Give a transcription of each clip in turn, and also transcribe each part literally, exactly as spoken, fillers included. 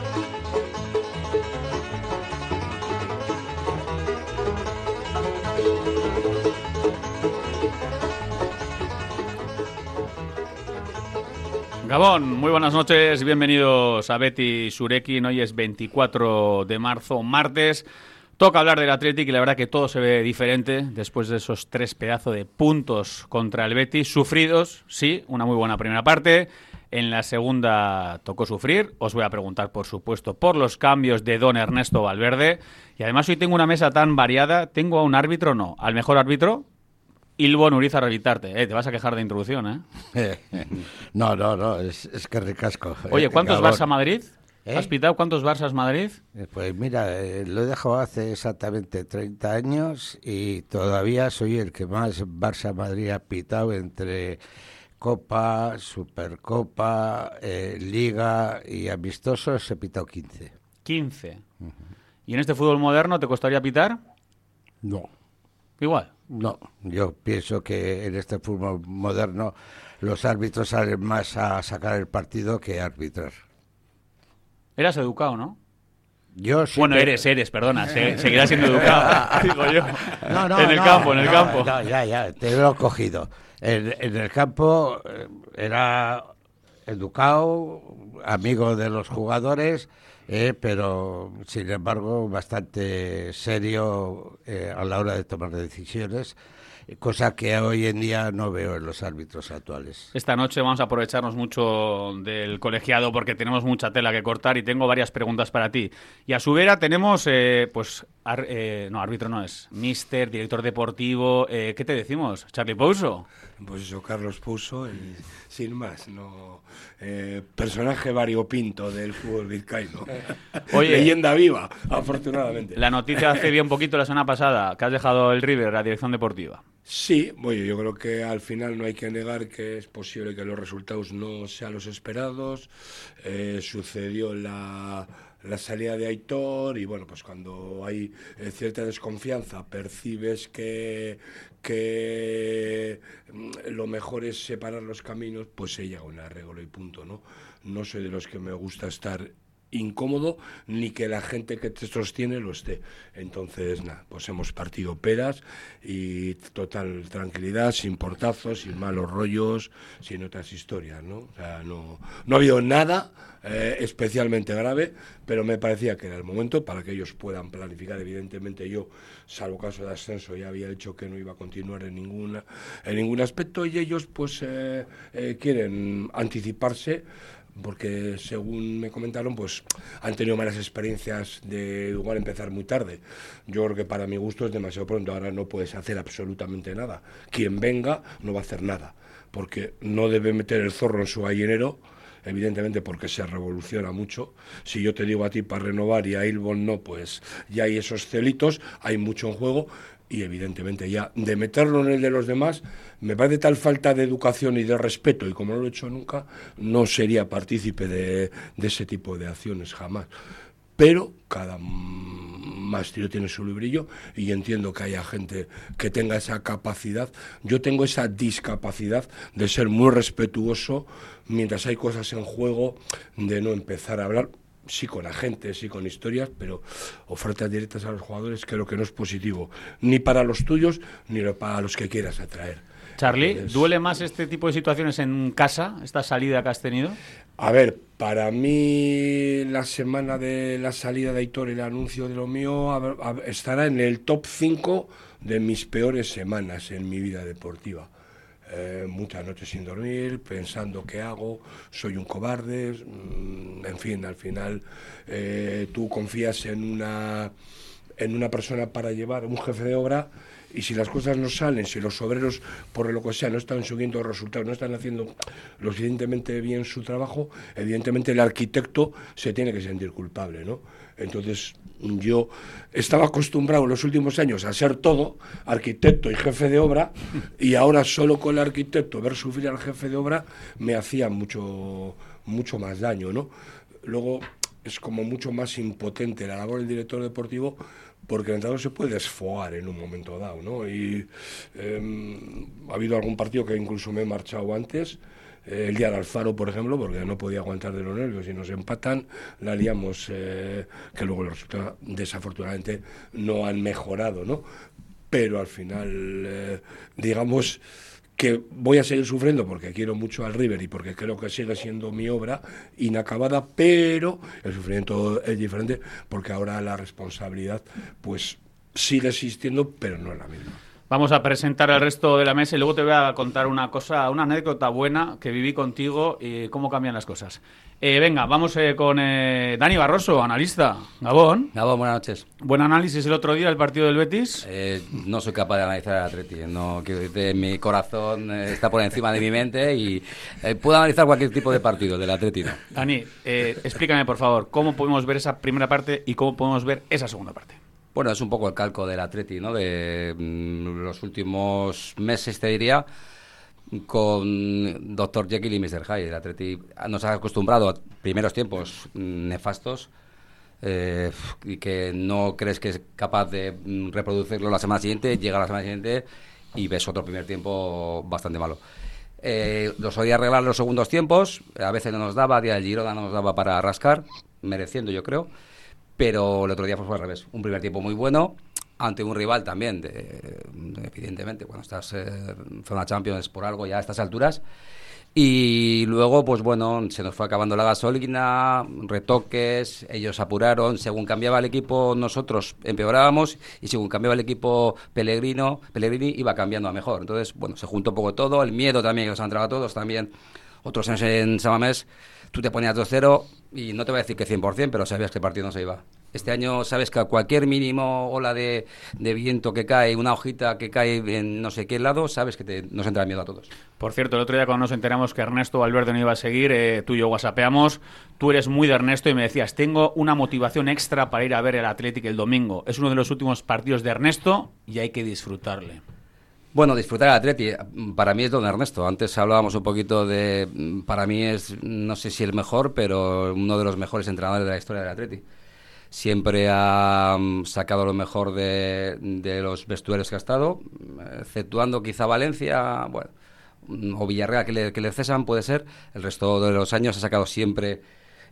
Gabón, muy buenas noches, bienvenidos a Betis Surekin. Hoy es veinticuatro de marzo, martes. Toca hablar del Athletic y la verdad que todo se ve diferente después de esos tres pedazos de puntos contra el Betis. Sufridos, sí, una muy buena primera parte. En la segunda tocó sufrir. Os voy a preguntar, por supuesto, por los cambios de don Ernesto Valverde. Y además hoy tengo una mesa tan variada. ¿Tengo a un árbitro? No. ¿Al mejor árbitro? Ilvo Urizar Revitarte, eh, te vas a quejar de introducción, ¿eh? no, no, no, es, es que ricasco. Oye, ¿cuántos Gabón. Barça Madrid? ¿Eh? ¿Has pitado cuántos Barças Madrid? Pues mira, eh, lo he dejado hace exactamente treinta años y todavía soy el que más Barça Madrid ha pitado entre Copa, Supercopa, eh, Liga y amistosos. He pitado quince. quince. Uh-huh. ¿Y en este fútbol moderno te costaría pitar? No. Igual. No, yo pienso que en este fútbol moderno los árbitros salen más a sacar el partido que a arbitrar. Eras educado, ¿no? Yo sí. Bueno, que... eres, eres, perdona, se, seguirás siendo educado, digo yo. No, no, en el no, campo, en el no, campo. No, ya, ya, te lo he cogido. En, en el campo eh, era educado, amigo de los jugadores, eh, pero sin embargo bastante serio eh, a la hora de tomar decisiones, cosa que hoy en día no veo en los árbitros actuales. Esta noche vamos a aprovecharnos mucho del colegiado porque tenemos mucha tela que cortar y tengo varias preguntas para ti. Y a su vera tenemos, eh, pues, ar, eh, no, árbitro no es, míster, director deportivo, eh, ¿qué te decimos? ¿Charlie Pouso? Pues eso, Carlos Pouso, y sin más, no eh, personaje variopinto del fútbol vizcaíno. Oye, leyenda viva, afortunadamente. La noticia hace bien poquito la semana pasada, que has dejado el River, la dirección deportiva. Sí, bueno, yo creo que al final no hay que negar que es posible que los resultados no sean los esperados. Eh, sucedió la... la salida de Aitor y bueno, pues cuando hay eh, cierta desconfianza, percibes que, que lo mejor es separar los caminos, pues se llega a un arreglo y punto, ¿no? No soy de los que me gusta estar incómodo ni que la gente que te sostiene lo esté. Entonces, nada, pues hemos partido peras y total tranquilidad, sin portazos, sin malos rollos, sin otras historias, ¿no? O sea, no, no ha habido nada eh, especialmente grave, pero me parecía que era el momento para que ellos puedan planificar. Evidentemente yo, salvo caso de ascenso, ya había dicho que no iba a continuar en ninguna, en ningún aspecto y ellos pues eh, eh, quieren anticiparse porque según me comentaron pues han tenido malas experiencias de igual empezar muy tarde. Yo creo que para mi gusto es demasiado pronto. Ahora no puedes hacer absolutamente nada. Quien venga no va a hacer nada porque no debe meter el zorro en su gallinero, evidentemente porque se revoluciona mucho. Si yo te digo a ti para renovar y a Ilbon no, pues ya hay esos celitos, hay mucho en juego. Y evidentemente ya de meterlo en el de los demás me parece tal falta de educación y de respeto, y como no lo he hecho nunca, no sería partícipe de, de ese tipo de acciones jamás. Pero cada mástil tiene su librillo y entiendo que haya gente que tenga esa capacidad. Yo tengo esa discapacidad de ser muy respetuoso mientras hay cosas en juego, de no empezar a hablar. Sí con agentes, sí con historias, pero ofertas directas a los jugadores creo que no es positivo, ni para los tuyos, ni para los que quieras atraer. Charlie, Entonces, ¿duele más este tipo de situaciones en casa, esta salida que has tenido? A ver, para mí la semana de la salida de Aitor y el anuncio de lo mío a ver, a ver, estará en el top cinco de mis peores semanas en mi vida deportiva. Eh, muchas noches sin dormir, pensando qué hago, soy un cobarde, mmm, en fin, al final eh, tú confías en una, en una persona para llevar un jefe de obra y si las cosas no salen, si los obreros, por lo que sea, no están subiendo resultados, no están haciendo lo suficientemente bien su trabajo, evidentemente el arquitecto se tiene que sentir culpable, ¿no? Entonces yo estaba acostumbrado en los últimos años a ser todo, arquitecto y jefe de obra, y ahora solo con el arquitecto ver sufrir al jefe de obra me hacía mucho, mucho más daño, ¿no? Luego es como mucho más impotente la labor del director deportivo, porque el entrenador se puede desfogar en un momento dado, ¿no? Y eh, ha habido algún partido que incluso me he marchado antes, eh, el día de Alfaro, por ejemplo, porque no podía aguantar de los nervios y nos empatan, la liamos, eh, que luego los resultados desafortunadamente no han mejorado, ¿no? Pero al final, eh, digamos que voy a seguir sufriendo porque quiero mucho al River y porque creo que sigue siendo mi obra inacabada, pero el sufrimiento es diferente porque ahora la responsabilidad pues sigue existiendo, pero no es la misma. Vamos a presentar al resto de la mesa y luego te voy a contar una cosa, una anécdota buena que viví contigo y cómo cambian las cosas. Eh, venga, vamos eh, con eh, Dani Barroso, analista. Gabón. Gabón, buenas noches. Buen análisis el otro día del partido del Betis. Eh, no soy capaz de analizar el Atleti. No, quiero decirte, mi corazón eh, está por encima de mi mente y eh, puedo analizar cualquier tipo de partido del Atleti, ¿no? Dani, eh, explícame por favor, ¿cómo podemos ver esa primera parte y cómo podemos ver esa segunda parte? Bueno, es un poco el calco del Atleti, ¿no? De mm, los últimos meses, te diría, con doctor Jekyll y mister Hyde. El Atleti nos ha acostumbrado a primeros tiempos nefastos eh, y que no crees que es capaz de reproducirlo la semana siguiente, llega la semana siguiente y ves otro primer tiempo bastante malo. Eh, los oía arreglar los segundos tiempos, a veces no nos daba, a día del Girona no nos daba para rascar, mereciendo yo creo. Pero el otro día fue al revés. Un primer tiempo muy bueno ante un rival también, de, de, evidentemente, cuando estás eh, en zona Champions por algo ya a estas alturas. Y luego, pues bueno, se nos fue acabando la gasolina, retoques, ellos apuraron. Según cambiaba el equipo, nosotros empeorábamos. Y según cambiaba el equipo Pellegrino, Pellegrini iba cambiando a mejor. Entonces, bueno, se juntó un poco todo. El miedo también que nos ha entrado a todos. También otros años en San Mamés, tú te ponías dos cero y no te voy a decir que cien por ciento, pero sabías que el partido no se iba. Este año sabes que a cualquier mínimo ola de, de viento que cae, una hojita que cae en no sé qué lado, sabes que te, nos entra el miedo a todos. Por cierto, el otro día cuando nos enteramos que Ernesto Valverde no iba a seguir, eh, tú y yo whatsappeamos, tú eres muy de Ernesto y me decías, tengo una motivación extra para ir a ver el Athletic el domingo. Es uno de los últimos partidos de Ernesto y hay que disfrutarle. Bueno, disfrutar al Atleti, para mí es don Ernesto. Antes hablábamos un poquito de, para mí es, no sé si el mejor, pero uno de los mejores entrenadores de la historia del Atleti. Siempre ha sacado lo mejor de, de los vestuarios que ha estado, exceptuando quizá Valencia, bueno, o Villarreal que le, que le cesan, puede ser. El resto de los años ha sacado siempre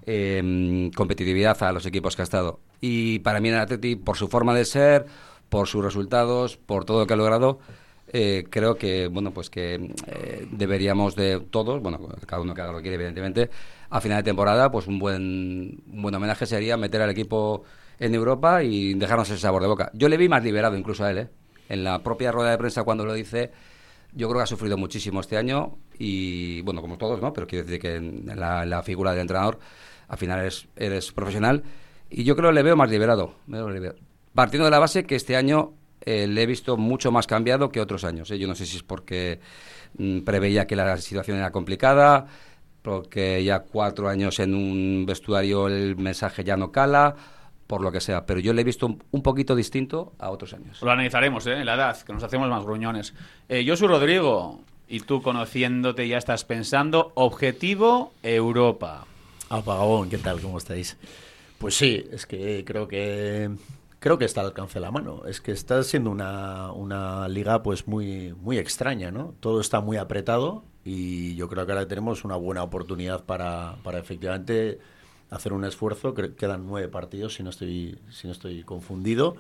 eh, competitividad a los equipos que ha estado. Y para mí el Atleti, por su forma de ser, por sus resultados, por todo lo que ha logrado, Eh, creo que bueno pues que eh, deberíamos de todos, bueno, cada uno que haga lo que quiere evidentemente, a final de temporada pues un buen un buen homenaje sería meter al equipo en Europa y dejarnos ese sabor de boca. Yo le vi más liberado incluso a él, ¿eh? En la propia rueda de prensa cuando lo dice, yo creo que ha sufrido muchísimo este año y bueno, como todos, ¿no? Pero quiero decir que en la, la figura del entrenador al final eres, eres profesional y yo creo que le veo más liberado, me veo liberado. Partiendo de la base que este año Eh, le he visto mucho más cambiado que otros años. ¿eh? Yo no sé si es porque mm, preveía que la situación era complicada, porque ya cuatro años en un vestuario el mensaje ya no cala, por lo que sea. Pero yo le he visto un, un poquito distinto a otros años. Lo analizaremos, ¿eh? En la edad, que nos hacemos más gruñones. Eh, yo soy Rodrigo, y tú conociéndote ya estás pensando, objetivo Europa. Apagón, ¿qué tal? ¿Cómo estáis? Pues sí, es que creo que... Creo que está al alcance de la mano. Es que está siendo una, una liga pues muy, muy extraña, ¿no? Todo está muy apretado y yo creo que ahora tenemos una buena oportunidad para, para efectivamente hacer un esfuerzo. Quedan nueve partidos, si no estoy, si no estoy confundido,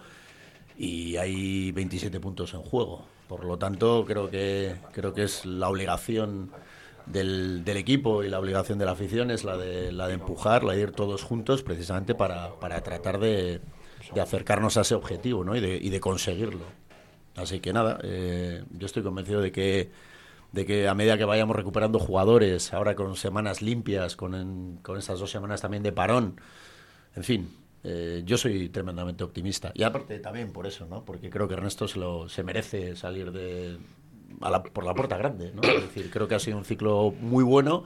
y hay veintisiete puntos en juego. Por lo tanto, creo que, creo que es la obligación del, del equipo y la obligación de la afición es la de, la de empujar, la de ir todos juntos precisamente para, para tratar de... de acercarnos a ese objetivo, ¿no? y, de, y de conseguirlo. Así que nada, eh, yo estoy convencido de que, de que a medida que vayamos recuperando jugadores, ahora con semanas limpias, con, en, con estas dos semanas también de parón, en fin, eh, yo soy tremendamente optimista. Y aparte también por eso, ¿no? Porque creo que Ernesto se, lo, se merece salir de, a la, por la puerta grande, ¿no? Es decir, creo que ha sido un ciclo muy bueno.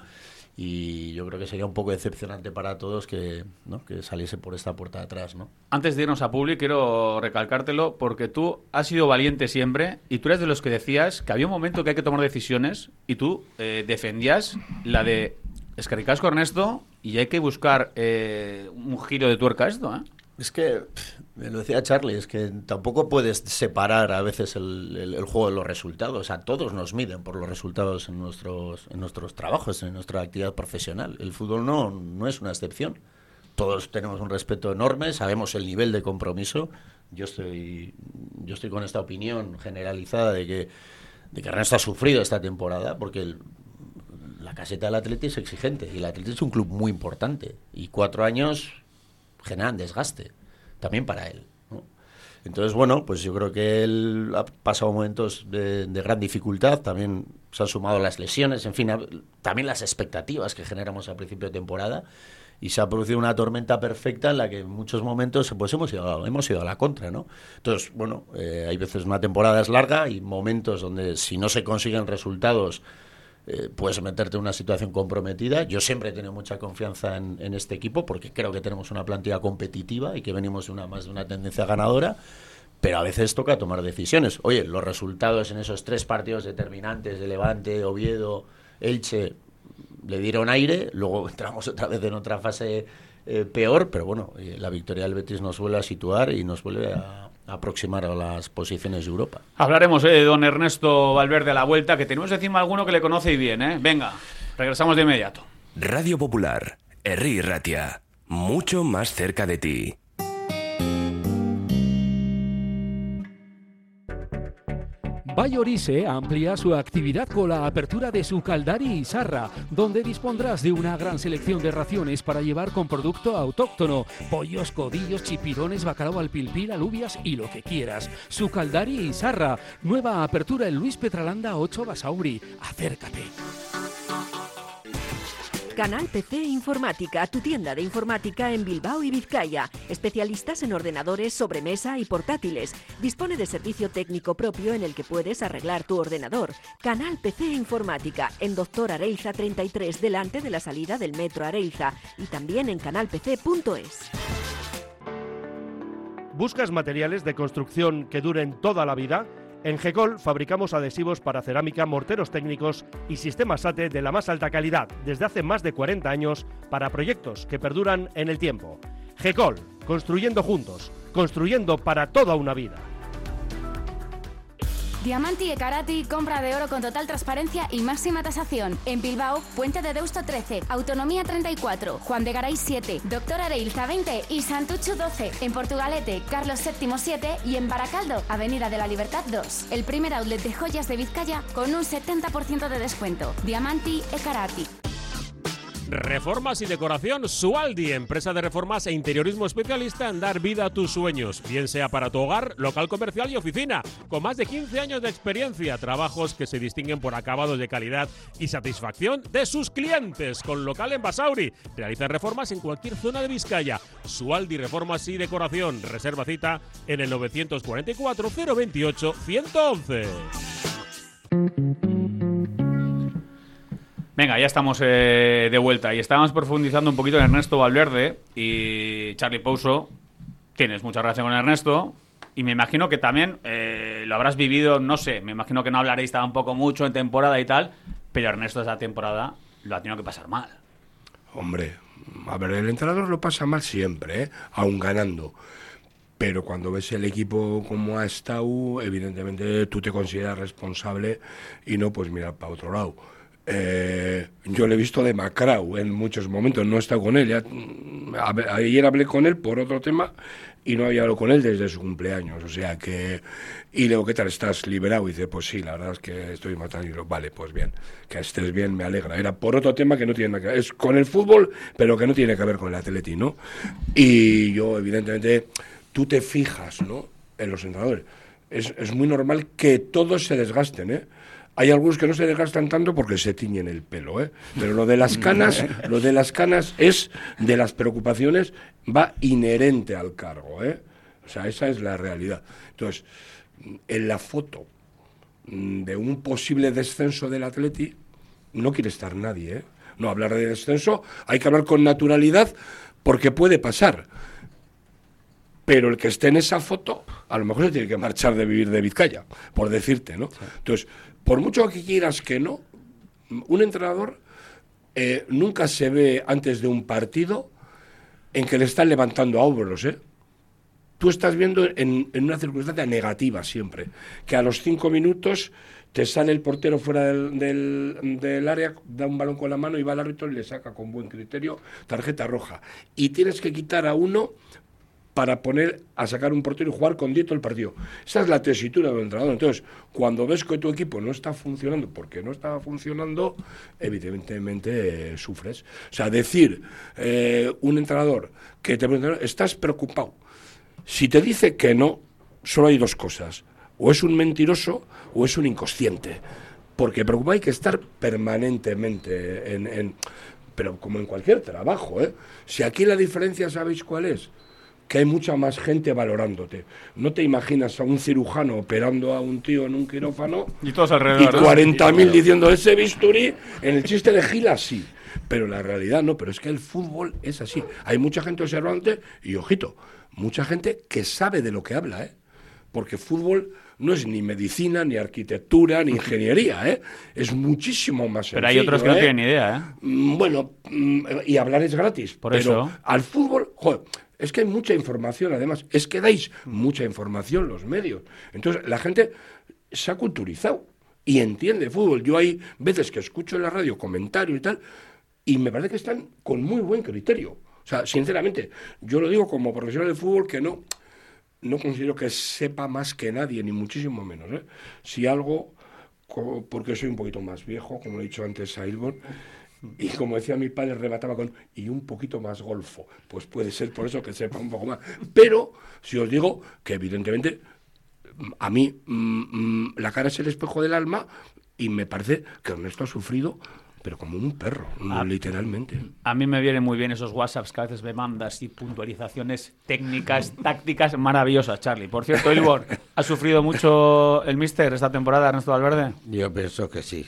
Y yo creo que sería un poco decepcionante para todos que, ¿no? que saliese por esta puerta de atrás, ¿no? Antes de irnos a Publi, quiero recalcártelo porque tú has sido valiente siempre y tú eres de los que decías que había un momento que hay que tomar decisiones y tú eh, defendías la de escarricasco Ernesto y hay que buscar eh, un giro de tuerca a esto, ¿eh? Es que, me lo decía Charlie, es que tampoco puedes separar a veces el, el, el juego de los resultados. O sea, todos nos miden por los resultados en nuestros, en nuestros trabajos, en nuestra actividad profesional. El fútbol no, no es una excepción. Todos tenemos un respeto enorme, sabemos el nivel de compromiso. Yo estoy, yo estoy con esta opinión generalizada de que, de que Ernesto ha sufrido esta temporada, porque el, la caseta del Atleti es exigente y el Atleti es un club muy importante. Y cuatro años generan desgaste, también para él, ¿no? Entonces, bueno, pues yo creo que él ha pasado momentos de, de gran dificultad, también se han sumado las lesiones, en fin, a, también las expectativas que generamos al principio de temporada, y se ha producido una tormenta perfecta en la que en muchos momentos pues hemos ido, hemos ido a la contra, ¿no? Entonces, bueno, eh, hay veces una temporada es larga y momentos donde si no se consiguen resultados Eh, puedes meterte en una situación comprometida. Yo siempre he tenido mucha confianza en, en este equipo porque creo que tenemos una plantilla competitiva y que venimos de una más de una tendencia ganadora, pero a veces toca tomar decisiones. Oye, los resultados en esos tres partidos determinantes de Levante, Oviedo, Elche le dieron aire, luego entramos otra vez en otra fase eh, peor, pero bueno, eh, la victoria del Betis nos vuelve a situar y nos vuelve a aproximar a las posiciones de Europa. Hablaremos eh, de don Ernesto Valverde a la vuelta, que tenemos encima alguno que le conoce y bien, ¿eh? Venga, regresamos de inmediato. Radio Popular, Herri Ratia, mucho más cerca de ti. Vallorice amplía su actividad con la apertura de su Caldari y Sarra, donde dispondrás de una gran selección de raciones para llevar con producto autóctono: pollos, codillos, chipirones, bacalao al pilpil, alubias y lo que quieras. Su Caldari y Sarra, nueva apertura en Luis Petralanda ocho Basauri. Acércate. Canal P C Informática, tu tienda de informática en Bilbao y Vizcaya. Especialistas en ordenadores, sobremesa y portátiles. Dispone de servicio técnico propio en el que puedes arreglar tu ordenador. Canal P C Informática, en Doctor Areilza treinta y tres, delante de la salida del Metro Areilza. Y también en canal p c punto es. ¿Buscas materiales de construcción que duren toda la vida? En Gecol fabricamos adhesivos para cerámica, morteros técnicos y sistemas A T E de la más alta calidad desde hace más de cuarenta años para proyectos que perduran en el tiempo. Gecol, construyendo juntos, construyendo para toda una vida. Diamanti e Karati, compra de oro con total transparencia y máxima tasación. En Bilbao, Puente de Deusto trece, Autonomía treinta y cuatro, Juan de Garay siete, Doctor Areilza veinte y Santucho doce. En Portugalete, Carlos séptimo siete y en Baracaldo, Avenida de la Libertad dos. El primer outlet de joyas de Vizcaya con un setenta por ciento de descuento. Diamanti e Karati. Reformas y decoración Sualdi, empresa de reformas e interiorismo especialista en dar vida a tus sueños, bien sea para tu hogar, local comercial y oficina, con más de quince años de experiencia, trabajos que se distinguen por acabados de calidad y satisfacción de sus clientes, con local en Basauri. Realizan reformas en cualquier zona de Vizcaya. Sualdi Reformas y Decoración, reserva cita en el novecientos cuarenta y cuatro, cero veintiocho, ciento once. Venga, ya estamos eh, de vuelta y estábamos profundizando un poquito en Ernesto Valverde y Charlie Pouso. Tienes mucha relación con Ernesto y me imagino que también eh, lo habrás vivido, no sé, me imagino que no hablaréis tampoco mucho en temporada y tal, pero Ernesto esa temporada lo ha tenido que pasar mal. Hombre, a ver, el entrenador lo pasa mal siempre, ¿eh? Aún ganando. Pero cuando ves el equipo como ha estado, evidentemente tú te consideras responsable y no pues mirar para otro lado. Eh, yo le he visto demacrado en muchos momentos, no he estado con él ya, a, ayer hablé con él por otro tema y no había hablado con él desde su cumpleaños, o sea que, y le digo, ¿qué tal estás? ¿Liberado? Y dice, pues sí, la verdad es que estoy más tranquilo. Vale, pues bien, que estés bien, me alegra. Era por otro tema que no tiene nada que ver, es con el fútbol, pero que no tiene que ver con el Atleti, ¿no? Y yo, evidentemente, tú te fijas, ¿no?, en los entrenadores. Es, es muy normal que todos se desgasten, ¿eh? Hay algunos que no se desgastan tanto porque se tiñen el pelo, ¿eh? Pero lo de las canas, lo de las canas es de las preocupaciones, va inherente al cargo, ¿eh? O sea, esa es la realidad. Entonces, en la foto de un posible descenso del Atleti no quiere estar nadie, ¿eh? No, hablar de descenso hay que hablar con naturalidad porque puede pasar. Pero el que esté en esa foto, a lo mejor se tiene que marchar de vivir de Vizcaya, por decirte, ¿no? Sí. Entonces, por mucho que quieras que no, un entrenador eh, nunca se ve antes de un partido en que le están levantando a hombros, ¿eh? tú estás viendo en, en una circunstancia negativa siempre, que a los cinco minutos te sale el portero fuera del, del, del área, da un balón con la mano y va al árbitro y le saca con buen criterio tarjeta roja. Y tienes que quitar a uno para poner a sacar un portero y jugar con diez todo el partido. Esa es la tesitura del entrenador. Entonces, cuando ves que tu equipo no está funcionando, porque no estaba funcionando, evidentemente eh, sufres. O sea, decir, eh, un entrenador que te pregunta, estás preocupado. Si te dice que no, solo hay dos cosas. O es un mentiroso o es un inconsciente. Porque preocupado hay que estar permanentemente en... en pero como en cualquier trabajo, ¿eh? Si aquí la diferencia, ¿sabéis cuál es? Que hay mucha más gente valorándote. No te imaginas a un cirujano operando a un tío en un quirófano y todos alrededor, y cuarenta mil diciendo ese bisturí, en el chiste de Gila sí, pero la realidad no. Pero es que el fútbol es así. Hay mucha gente observante y, ojito, mucha gente que sabe de lo que habla, ¿eh? Porque fútbol no es ni medicina, ni arquitectura, ni ingeniería, ¿eh? Es muchísimo más sencillo. Pero hay otros que ¿eh? no tienen ni idea, ¿eh? Bueno, y hablar es gratis. Por pero eso. Al fútbol, joder, es que hay mucha información, además. Es que dais mucha información los medios. Entonces, la gente se ha culturizado y entiende fútbol. Yo hay veces que escucho en la radio comentarios y tal, y me parece que están con muy buen criterio. O sea, sinceramente, yo lo digo como profesional de fútbol que no... No considero que sepa más que nadie, ni muchísimo menos, ¿eh? Si algo, porque soy un poquito más viejo, como he dicho antes a Ilbon, y como decía mi padre, remataba con, y un poquito más golfo, pues puede ser por eso que sepa un poco más. Pero, si os digo que evidentemente, a mí, mmm, la cara es el espejo del alma, y me parece que Ernesto ha sufrido... pero como un perro, a, literalmente. A mí me vienen muy bien esos WhatsApps que a veces me mandas y puntualizaciones técnicas, tácticas maravillosas, Charlie. Por cierto, Ilbor, ¿ha sufrido mucho el míster esta temporada, Ernesto Valverde? Yo pienso que sí.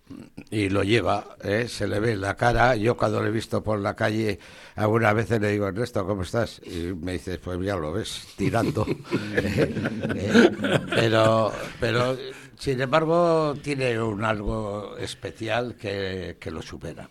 Y lo lleva, ¿eh? Se le ve en la cara. Yo cuando lo he visto por la calle, algunas veces le digo, Ernesto, ¿cómo estás? Y me dice, pues ya lo ves, tirando. eh, eh, pero... pero sin embargo, tiene un algo especial que, que lo supera.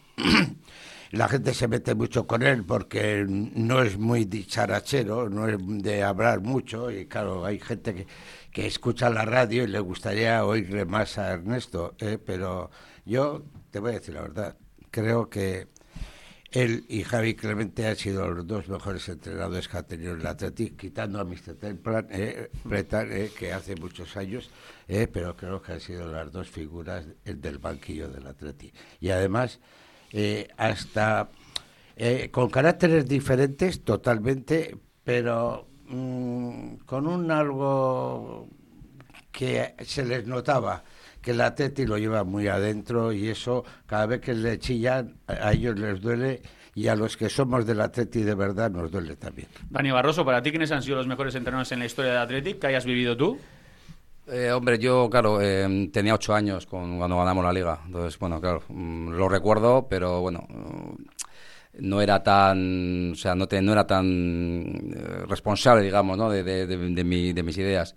La gente se mete mucho con él porque no es muy dicharachero, no es de hablar mucho, y claro, hay gente que, que escucha la radio y le gustaría oírle más a Ernesto, ¿eh? Pero yo te voy a decir la verdad, creo que él y Javi Clemente han sido los dos mejores entrenadores que ha tenido el Athletic, quitando a mister Templan, eh, Bretan, eh, que hace muchos años, eh, pero creo que han sido las dos figuras del banquillo del Athletic. Y además, eh, hasta eh, con caracteres diferentes totalmente, pero mmm, con un algo que se les notaba, que el Atleti lo lleva muy adentro, y eso cada vez que le chillan a ellos les duele, y a los que somos del Atleti de verdad nos duele también. Dani Barroso, ¿para ti quiénes han sido los mejores entrenadores en la historia del Athletic que hayas vivido tú? Eh, hombre, yo, claro, eh, tenía ocho años con, cuando ganamos la Liga. Entonces, bueno, claro, mmm, lo recuerdo, pero bueno, no era tan, o sea, no, te, no era tan eh, responsable, digamos, ¿no? de, de, de, de, mi, de mis ideas.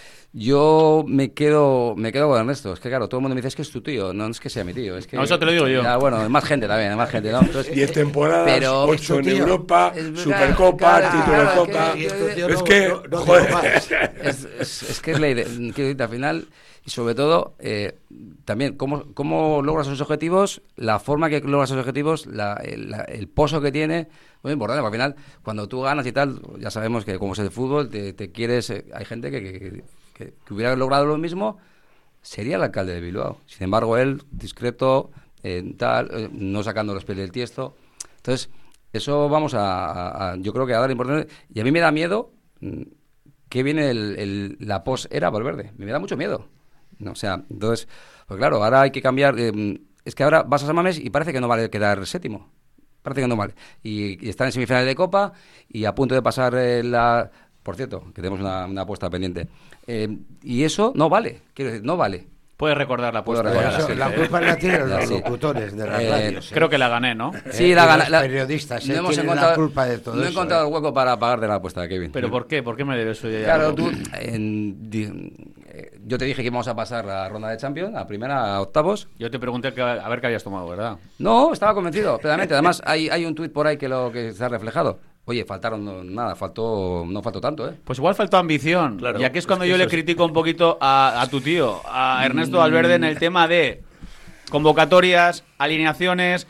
Yo me quedo me quedo con Ernesto. Es que claro, todo el mundo me dice, es que es tu tío. No es que sea mi tío, es que... No, eso te lo digo yo. Ya, bueno, hay más gente también, hay más gente, ¿no? Entonces, diez temporadas, pero, ocho en tío, Europa, es, Supercopa, claro, título de claro, Copa... Que, es no, que, no, no joder... Es, es, es que es la idea, que al final... Y sobre todo, eh, también, cómo, cómo logras esos objetivos, la forma que logras esos objetivos, la, el, la, el pozo que tiene, muy importante, porque al final, cuando tú ganas y tal, ya sabemos que como es el fútbol, te, te quieres... Eh, hay gente que... que Que, que hubiera logrado lo mismo, sería el alcalde de Bilbao. Sin embargo, él, discreto, eh, tal, eh, no sacando los pies del tiesto. Entonces, eso vamos a, a, a, yo creo que a dar importancia. Y a mí me da miedo que viene el, el, la post-era Valverde. Me da mucho miedo. No, o sea, entonces, pues claro, ahora hay que cambiar. Eh, es que ahora vas a San Mamés y parece que no vale quedar séptimo. Parece que no vale. Y, y están en semifinales de Copa y a punto de pasar eh, la... Por cierto, que tenemos una, una apuesta pendiente. Eh, y eso no vale, quiero decir, no vale. Puedes recordar la apuesta. Eso, la, la culpa la tienen los sí. locutores de las eh, radios. ¿eh? Creo que la gané, ¿no? Sí, eh, la gané. Los periodistas no eh, hemos tienen encontrado, la culpa de todo no eso. No he encontrado eh. el hueco para pagar de la apuesta, Kevin. ¿Pero por qué? ¿Por qué me debes eso? Claro, algo? tú... En, di, yo te dije que íbamos a pasar a ronda de Champions, a primera, a octavos. Yo te pregunté que, a ver qué habías tomado, ¿verdad? No, estaba convencido, plenamente. Además, hay, hay un tuit por ahí que lo que está reflejado. Oye, faltaron no, nada, faltó no faltó tanto, ¿eh? Pues igual faltó ambición. Claro, y aquí es cuando es que yo le eso es- critico un poquito a, a tu tío, a Ernesto Valverde, en el tema de convocatorias, alineaciones.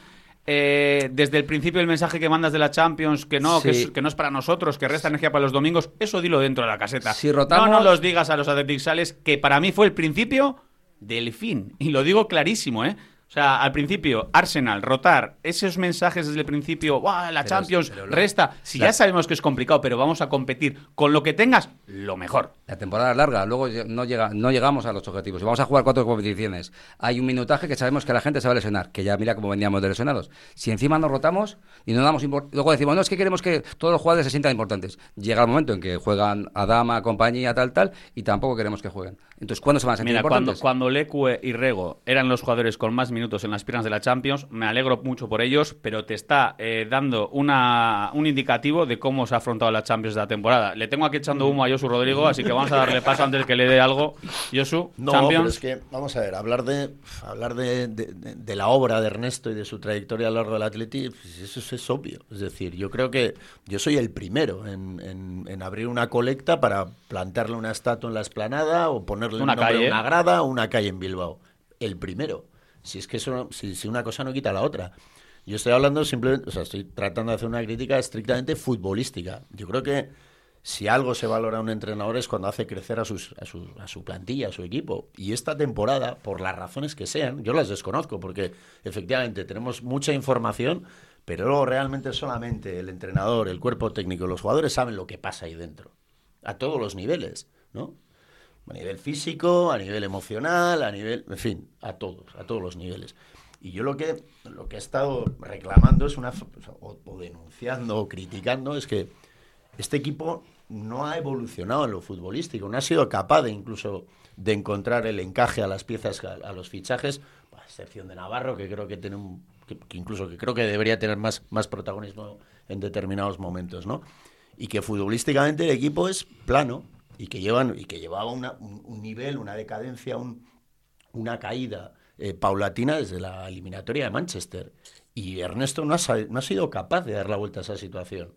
Eh, desde el principio el mensaje que mandas de la Champions, que no, Sí. que, es, que no es para nosotros, que resta energía para los domingos, eso dilo dentro de la caseta. Si rotamos- No, no los digas a los atleticales, que para mí fue el principio del fin. Y lo digo clarísimo, ¿eh? O sea, al principio, Arsenal, rotar, esos mensajes desde el principio, ¡guau, la Pero- Champions, pero lo- resta! Si la- ya sabemos que es complicado, pero vamos a competir con lo que tengas, lo mejor. La temporada es larga, luego lle- no, llega, no llegamos a los objetivos. Y vamos a jugar cuatro competiciones. Hay un minutaje que sabemos que la gente se va a lesionar, que ya mira cómo veníamos de lesionados. Si encima nos rotamos y no damos impor- luego decimos, no, es que queremos que todos los jugadores se sientan importantes. Llega el momento en que juegan Adama, compañía, tal, tal, y tampoco queremos que jueguen. Entonces, ¿cuándo se van a sentir Mira, cuando, importantes? cuando Leque y Rego eran los jugadores con más minutos en las piernas de la Champions, me alegro mucho por ellos, pero te está eh, dando una, un indicativo de cómo se ha afrontado la Champions de la temporada. Le tengo aquí echando humo a Josu Rodrigo, así que vamos a darle paso antes de que le dé algo. Josu, No, Champions. pero es que, vamos a ver, hablar de hablar de, de- de- de la obra de Ernesto y de su trayectoria a lo largo del Atleti, pues eso es, es obvio. Es decir, yo creo que yo soy el primero en, en- en abrir una colecta para plantarle una estatua en la explanada o ponerle Una un nombre calle. a una grada o una calle en Bilbao. El primero. Si es que eso, si, si una cosa no quita la otra. Yo estoy hablando simplemente, o sea, estoy tratando de hacer una crítica estrictamente futbolística. Yo creo que si algo se valora a un entrenador es cuando hace crecer a, sus, a, su, a su plantilla, a su equipo. Y esta temporada, por las razones que sean, yo las desconozco, porque efectivamente tenemos mucha información, pero luego realmente solamente el entrenador, el cuerpo técnico, los jugadores saben lo que pasa ahí dentro. A todos los niveles, ¿no? A nivel físico, a nivel emocional, a nivel... En fin, a todos, a todos los niveles. Y yo lo que, lo que he estado reclamando es una... O, o denunciando o criticando es que este equipo no ha evolucionado en lo futbolístico, no ha sido capaz de incluso de encontrar el encaje a las piezas, a, a los fichajes, a excepción de Navarro, que creo que tiene un... Que, que incluso que creo que debería tener más, más protagonismo en determinados momentos, ¿no? Y que futbolísticamente el equipo es plano y que llevan y que llevaba una, un, un nivel, una decadencia, un, una caída eh, paulatina desde la eliminatoria de Manchester. Y Ernesto no ha, no ha sido capaz de dar la vuelta a esa situación.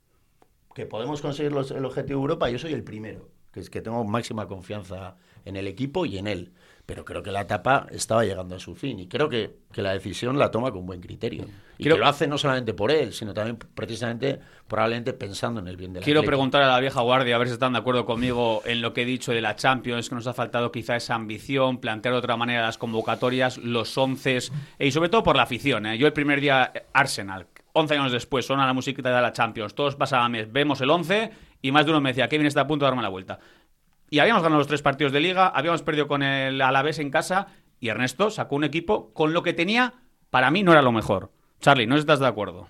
Que podemos conseguir los, el objetivo de Europa, yo soy el primero, que es que tengo máxima confianza en el equipo y en él. Pero creo que la etapa estaba llegando a su fin y creo que, que la decisión la toma con buen criterio. Y Quiero- que lo hace no solamente por él, sino también precisamente, probablemente pensando en el bien de la Quiero preguntar a la vieja guardia a ver si están de acuerdo conmigo en lo que he dicho de la Champions, que nos ha faltado quizá esa ambición, plantear de otra manera las convocatorias, los onces, y sobre todo por la afición. ¿eh? Yo el primer día, eh, Arsenal, once años después, suena la musiquita de la Champions, todos pasábamos, vemos el once, y más de uno me decía, Kevin está a punto de darme la vuelta. Y habíamos ganado los tres partidos de Liga, habíamos perdido con el Alavés en casa, y Ernesto sacó un equipo con lo que tenía, para mí no era lo mejor. Charlie, ¿no estás de acuerdo?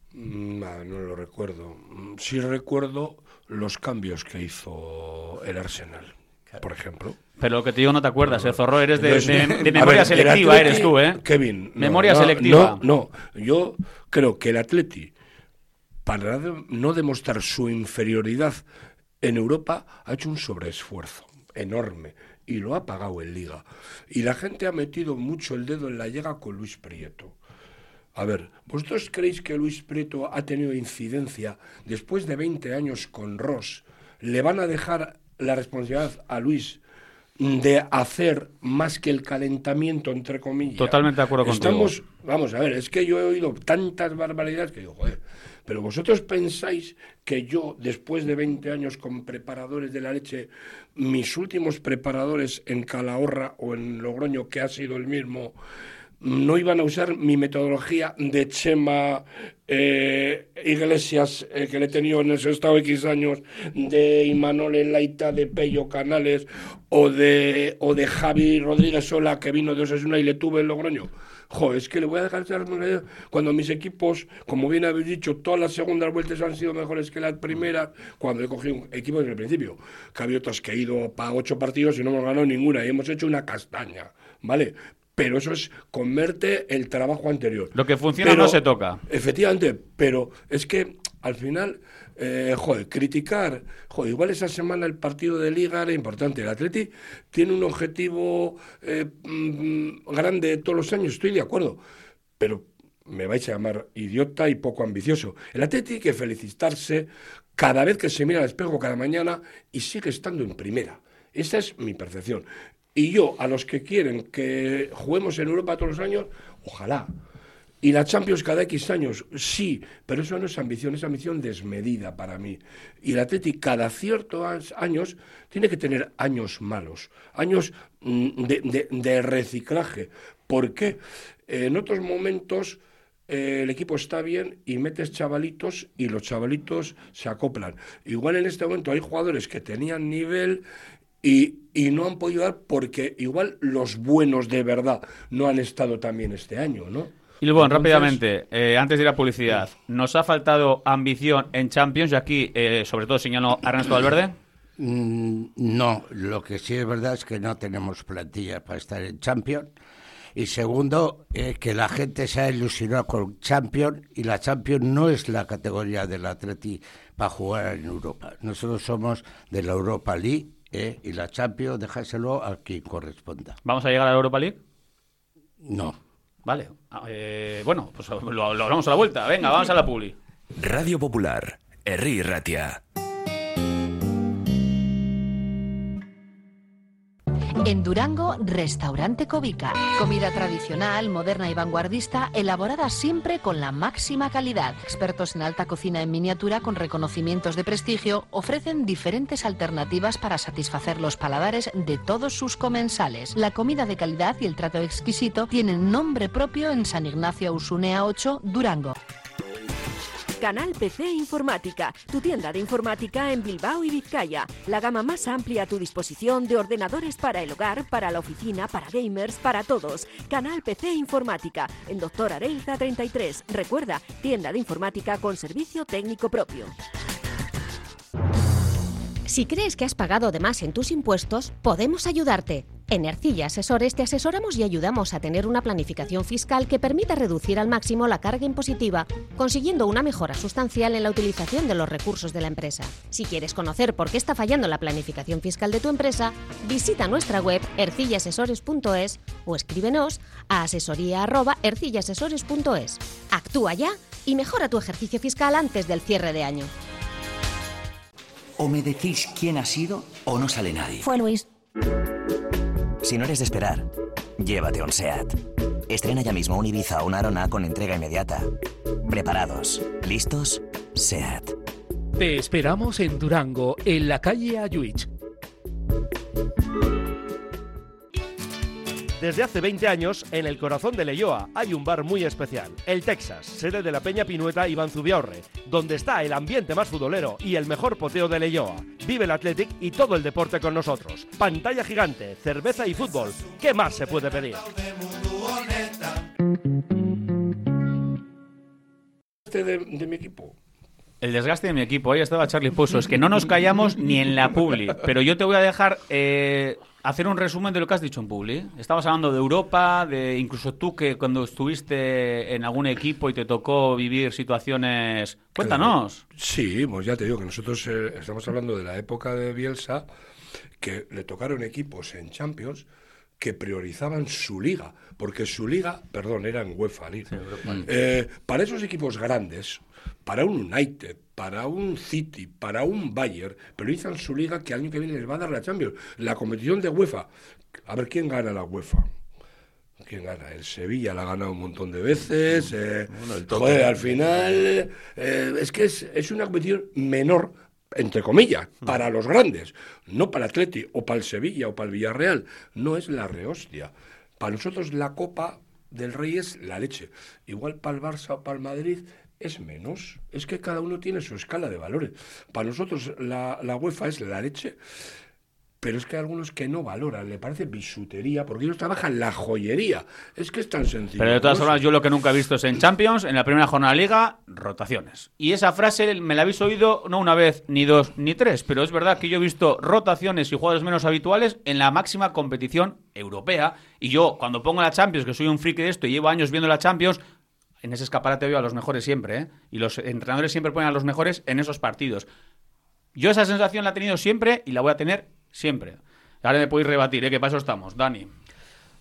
No, no lo recuerdo. Sí recuerdo los cambios que hizo el Arsenal, por ejemplo. Pero lo que te digo no te acuerdas, eh, Zorro, eres de, Entonces, de- de a memoria ver, selectiva, el Atleti, eres tú, ¿eh? Kevin. no, Memoria no, selectiva. No, no, yo creo que el Atleti, para de- no demostrar su inferioridad en Europa, ha hecho un sobreesfuerzo enorme y lo ha pagado en Liga. Y la gente ha metido mucho el dedo en la llaga con Luis Prieto. A ver, ¿vosotros creéis que Luis Prieto ha tenido incidencia después de veinte años con Ross? ¿Le van a dejar la responsabilidad a Luis de hacer más que el calentamiento, entre comillas? Totalmente de acuerdo contigo. Estamos, vamos a ver, es que yo he oído tantas barbaridades que digo, joder, pero vosotros pensáis que yo, después de veinte años con preparadores de la leche, mis últimos preparadores en Calahorra o en Logroño, que ha sido el mismo, no iban a usar mi metodología de Chema eh, Iglesias, eh, que le he tenido en ese estado X años, de Imanol Elaita, de Pello Canales, o de, o de Javi Rodríguez Sola, que vino de Osasuna y le tuve en Logroño? Joder, es que le voy a dejar cuando mis equipos, como bien habéis dicho, todas las segundas vueltas han sido mejores que las primeras, cuando he cogido un equipo desde el principio, que había otros que he ido para ocho partidos y no hemos ganado ninguna, y hemos hecho una castaña, ¿vale? Pero eso es comerte el trabajo anterior. Lo que funciona Pero, no se toca. Efectivamente, pero es que al final, eh, joder, criticar, joder, igual esa semana el partido de Liga era importante. El Atleti tiene un objetivo eh, mm, grande todos los años, estoy de acuerdo, pero me vais a llamar idiota y poco ambicioso. El Atleti hay que felicitarse cada vez que se mira al espejo cada mañana y sigue estando en primera. Esa es mi percepción. Y yo, a los que quieren que juguemos en Europa todos los años, ojalá. Y la Champions cada X años, sí, pero eso no es ambición, es ambición desmedida para mí. Y el Atleti cada ciertos años tiene que tener años malos, años de, de, de reciclaje. ¿Por qué? En otros momentos eh, el equipo está bien y metes chavalitos y los chavalitos se acoplan. Igual en este momento hay jugadores que tenían nivel y, y no han podido dar porque igual los buenos de verdad no han estado también este año, ¿no? Y Luego, rápidamente, eh, antes de ir a publicidad, ¿nos ha faltado ambición en Champions? Y aquí, eh, sobre todo, señalo a Ernesto Valverde. Mm, no, lo que sí es verdad es que no tenemos plantilla para estar en Champions. Y segundo, eh, que la gente se ha ilusionado con Champions y la Champions no es la categoría del Atleti para jugar en Europa. Nosotros somos de la Europa League eh, y la Champions, déjaselo a quien corresponda. ¿Vamos a llegar a la Europa League? No. Vale, eh, bueno, pues lo, lo hablamos a la vuelta. Venga, vamos a la publi. Radio Popular, Herri Ratia. En Durango, Restaurante Cobica. Comida tradicional, moderna y vanguardista, elaborada siempre con la máxima calidad. Expertos en alta cocina en miniatura con reconocimientos de prestigio ofrecen diferentes alternativas para satisfacer los paladares de todos sus comensales. La comida de calidad y el trato exquisito tienen nombre propio en San Ignacio Ausunea ocho, Durango. Canal P C Informática, tu tienda de informática en Bilbao y Vizcaya. La gama más amplia a tu disposición de ordenadores para el hogar, para la oficina, para gamers, para todos. Canal P C Informática, en Doctor Areilza treinta y tres. Recuerda, tienda de informática con servicio técnico propio. Si crees que has pagado de más en tus impuestos, podemos ayudarte. En Ercilla Asesores te asesoramos y ayudamos a tener una planificación fiscal que permita reducir al máximo la carga impositiva, consiguiendo una mejora sustancial en la utilización de los recursos de la empresa. Si quieres conocer por qué está fallando la planificación fiscal de tu empresa, visita nuestra web ercilla asesores punto es o escríbenos a asesoría arroba ercilla asesores punto es. Actúa ya y mejora tu ejercicio fiscal antes del cierre de año. O me decís quién ha sido o no sale nadie. Fue Luis. Si no eres de esperar, llévate un SEAT. Estrena ya mismo un Ibiza o una Arona con entrega inmediata. Preparados, listos, SEAT. Te esperamos en Durango, en la calle Ayuich. Desde hace veinte años, en el corazón de Leioa hay un bar muy especial, el Texas, sede de la Peña Pinueta Iván Zubiaurre, donde está el ambiente más futbolero y el mejor poteo de Leioa. Vive el Athletic y todo el deporte con nosotros. Pantalla gigante, cerveza y fútbol. ¿Qué más se puede pedir? De, de mi equipo. El desgaste de mi equipo. Ahí estaba Charlie Pozo. Es que no nos callamos ni en la publi. Pero yo te voy a dejar eh, hacer un resumen de lo que has dicho en publi. Estabas hablando de Europa, de incluso tú que cuando estuviste en algún equipo y te tocó vivir situaciones... Cuéntanos. Claro. Sí, pues ya te digo que nosotros eh, estamos hablando de la época de Bielsa, que le tocaron equipos en Champions que priorizaban su liga, porque su liga, perdón, era en UEFA League. Sí, eh, para esos equipos grandes, para un United, para un City, para un Bayern, priorizan su liga que al año que viene les va a dar la Champions. La competición de UEFA, a ver, ¿quién gana la UEFA? ¿Quién gana? El Sevilla la ha ganado un montón de veces. Eh, bueno, el toque, joder, al final, eh, es que es, es una competición menor, entre comillas, para los grandes, no para el Atleti, o para el Sevilla, o para el Villarreal. No es la rehostia. Para nosotros la Copa del Rey es la leche. Igual para el Barça o para el Madrid es menos. Es que cada uno tiene su escala de valores. Para nosotros la, la UEFA es la leche, pero es que hay algunos que no valoran, le parece bisutería, porque ellos trabajan la joyería. Es que es tan sencillo. Pero de todas formas, yo lo que nunca he visto es en Champions, en la primera jornada de Liga, rotaciones. Y esa frase me la habéis oído no una vez, ni dos, ni tres, pero es verdad que yo he visto rotaciones y jugadores menos habituales en la máxima competición europea. Y yo, cuando pongo la Champions, que soy un friki de esto y llevo años viendo la Champions, en ese escaparate veo a los mejores siempre, ¿eh? Y los entrenadores siempre ponen a los mejores en esos partidos. Yo esa sensación la he tenido siempre y la voy a tener siempre. Ahora me podéis rebatir, ¿eh? Que para eso estamos. Dani.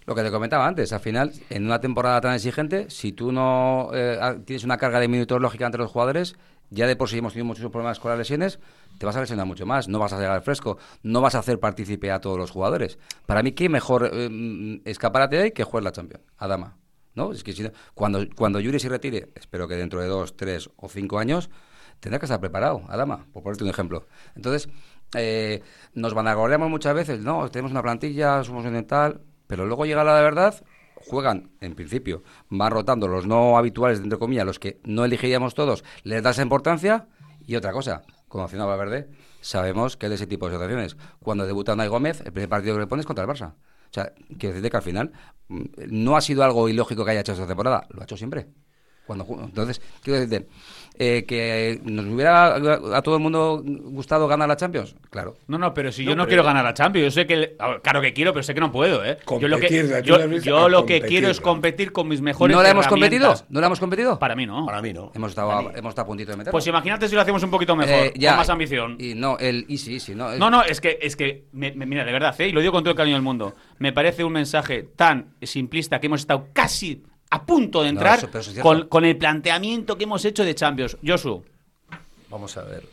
Lo que te comentaba antes, al final, en una temporada tan exigente, si tú no eh, tienes una carga de minutos lógica entre los jugadores, ya de por sí hemos tenido muchos problemas con las lesiones, te vas a lesionar mucho más, no vas a llegar fresco, no vas a hacer partícipe a todos los jugadores. Para mí, ¿qué mejor eh, escaparate hay que jugar la Champions? Adama, ¿no? Es que si no, cuando, cuando Yuri se retire, espero que dentro de dos, tres o cinco años, tendrá que estar preparado, Adama, por ponerte un ejemplo. Entonces, eh, nos vanagloriamos muchas veces, no, tenemos una plantilla, somos un tal... Pero luego llega la de verdad, juegan, en principio, van rotando los no habituales, entre comillas, los que no elegiríamos todos, les das importancia. Y otra cosa, conociendo a Valverde, sabemos que es de ese tipo de situaciones. Cuando debuta Unai Gómez, el primer partido que le pones es contra el Barça. O sea, quiero decirte que al final no ha sido algo ilógico que haya hecho esta temporada, lo ha hecho siempre. Cuando, entonces, quiero decirte, eh, que nos hubiera a todo el mundo gustado ganar la Champions, claro. No, no, pero si no, yo no pero... quiero ganar la Champions, yo sé que, claro que quiero, pero sé que no puedo, ¿eh? Competir, yo lo que, yo, yo lo que quiero es competir con mis mejores ¿No la hemos herramientas. competido? ¿No la hemos competido? Para mí no. Para mí no. Hemos estado, a, hemos estado a puntito de meterlo. Pues imagínate si lo hacemos un poquito mejor, eh, ya, con más ambición. Y no, el y sí, sí, no. Es... No, no, es que, es que me, me, mira, de verdad, ¿eh? Y lo digo con todo el cariño del mundo, me parece un mensaje tan simplista que hemos estado casi a punto de entrar no, eso, eso con, con el planteamiento que hemos hecho de Champions. Josu. Vamos a ver.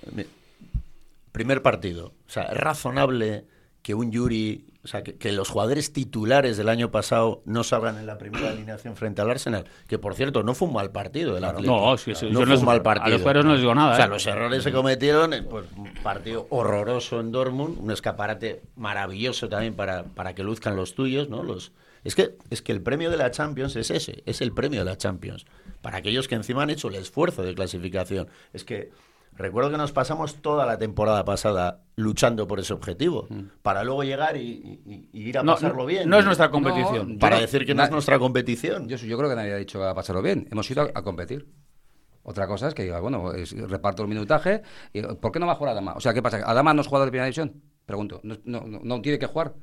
Primer partido. O sea, es razonable que un Yuri, o sea, que, que los jugadores titulares del año pasado no salgan en la primera alineación frente al Arsenal. Que, por cierto, no fue un mal partido del Atlético. No, sí, sí, no yo fue no un mal partido. A los jugadores no les digo nada. O sea, ¿eh? los errores se cometieron, pues un partido horroroso en Dortmund, un escaparate maravilloso también para, para que luzcan los tuyos, ¿no? Los Es que, es que el premio de la Champions es ese, es el premio de la Champions. Para aquellos que encima han hecho el esfuerzo de clasificación. Es que recuerdo que nos pasamos toda la temporada pasada luchando por ese objetivo, mm. para luego llegar y, y, y ir a no, pasarlo bien. No es nuestra competición. No, para no, decir que na, no es nuestra competición. Yo, yo creo que nadie ha dicho a pasarlo bien. Hemos ido a, a competir. Otra cosa es que diga, bueno, es, reparto el minutaje. Y, ¿por qué no va a jugar Adama? O sea, ¿qué pasa? ¿Adama no es jugador de primera división? Pregunto. ¿No, no, no, no tiene que jugar?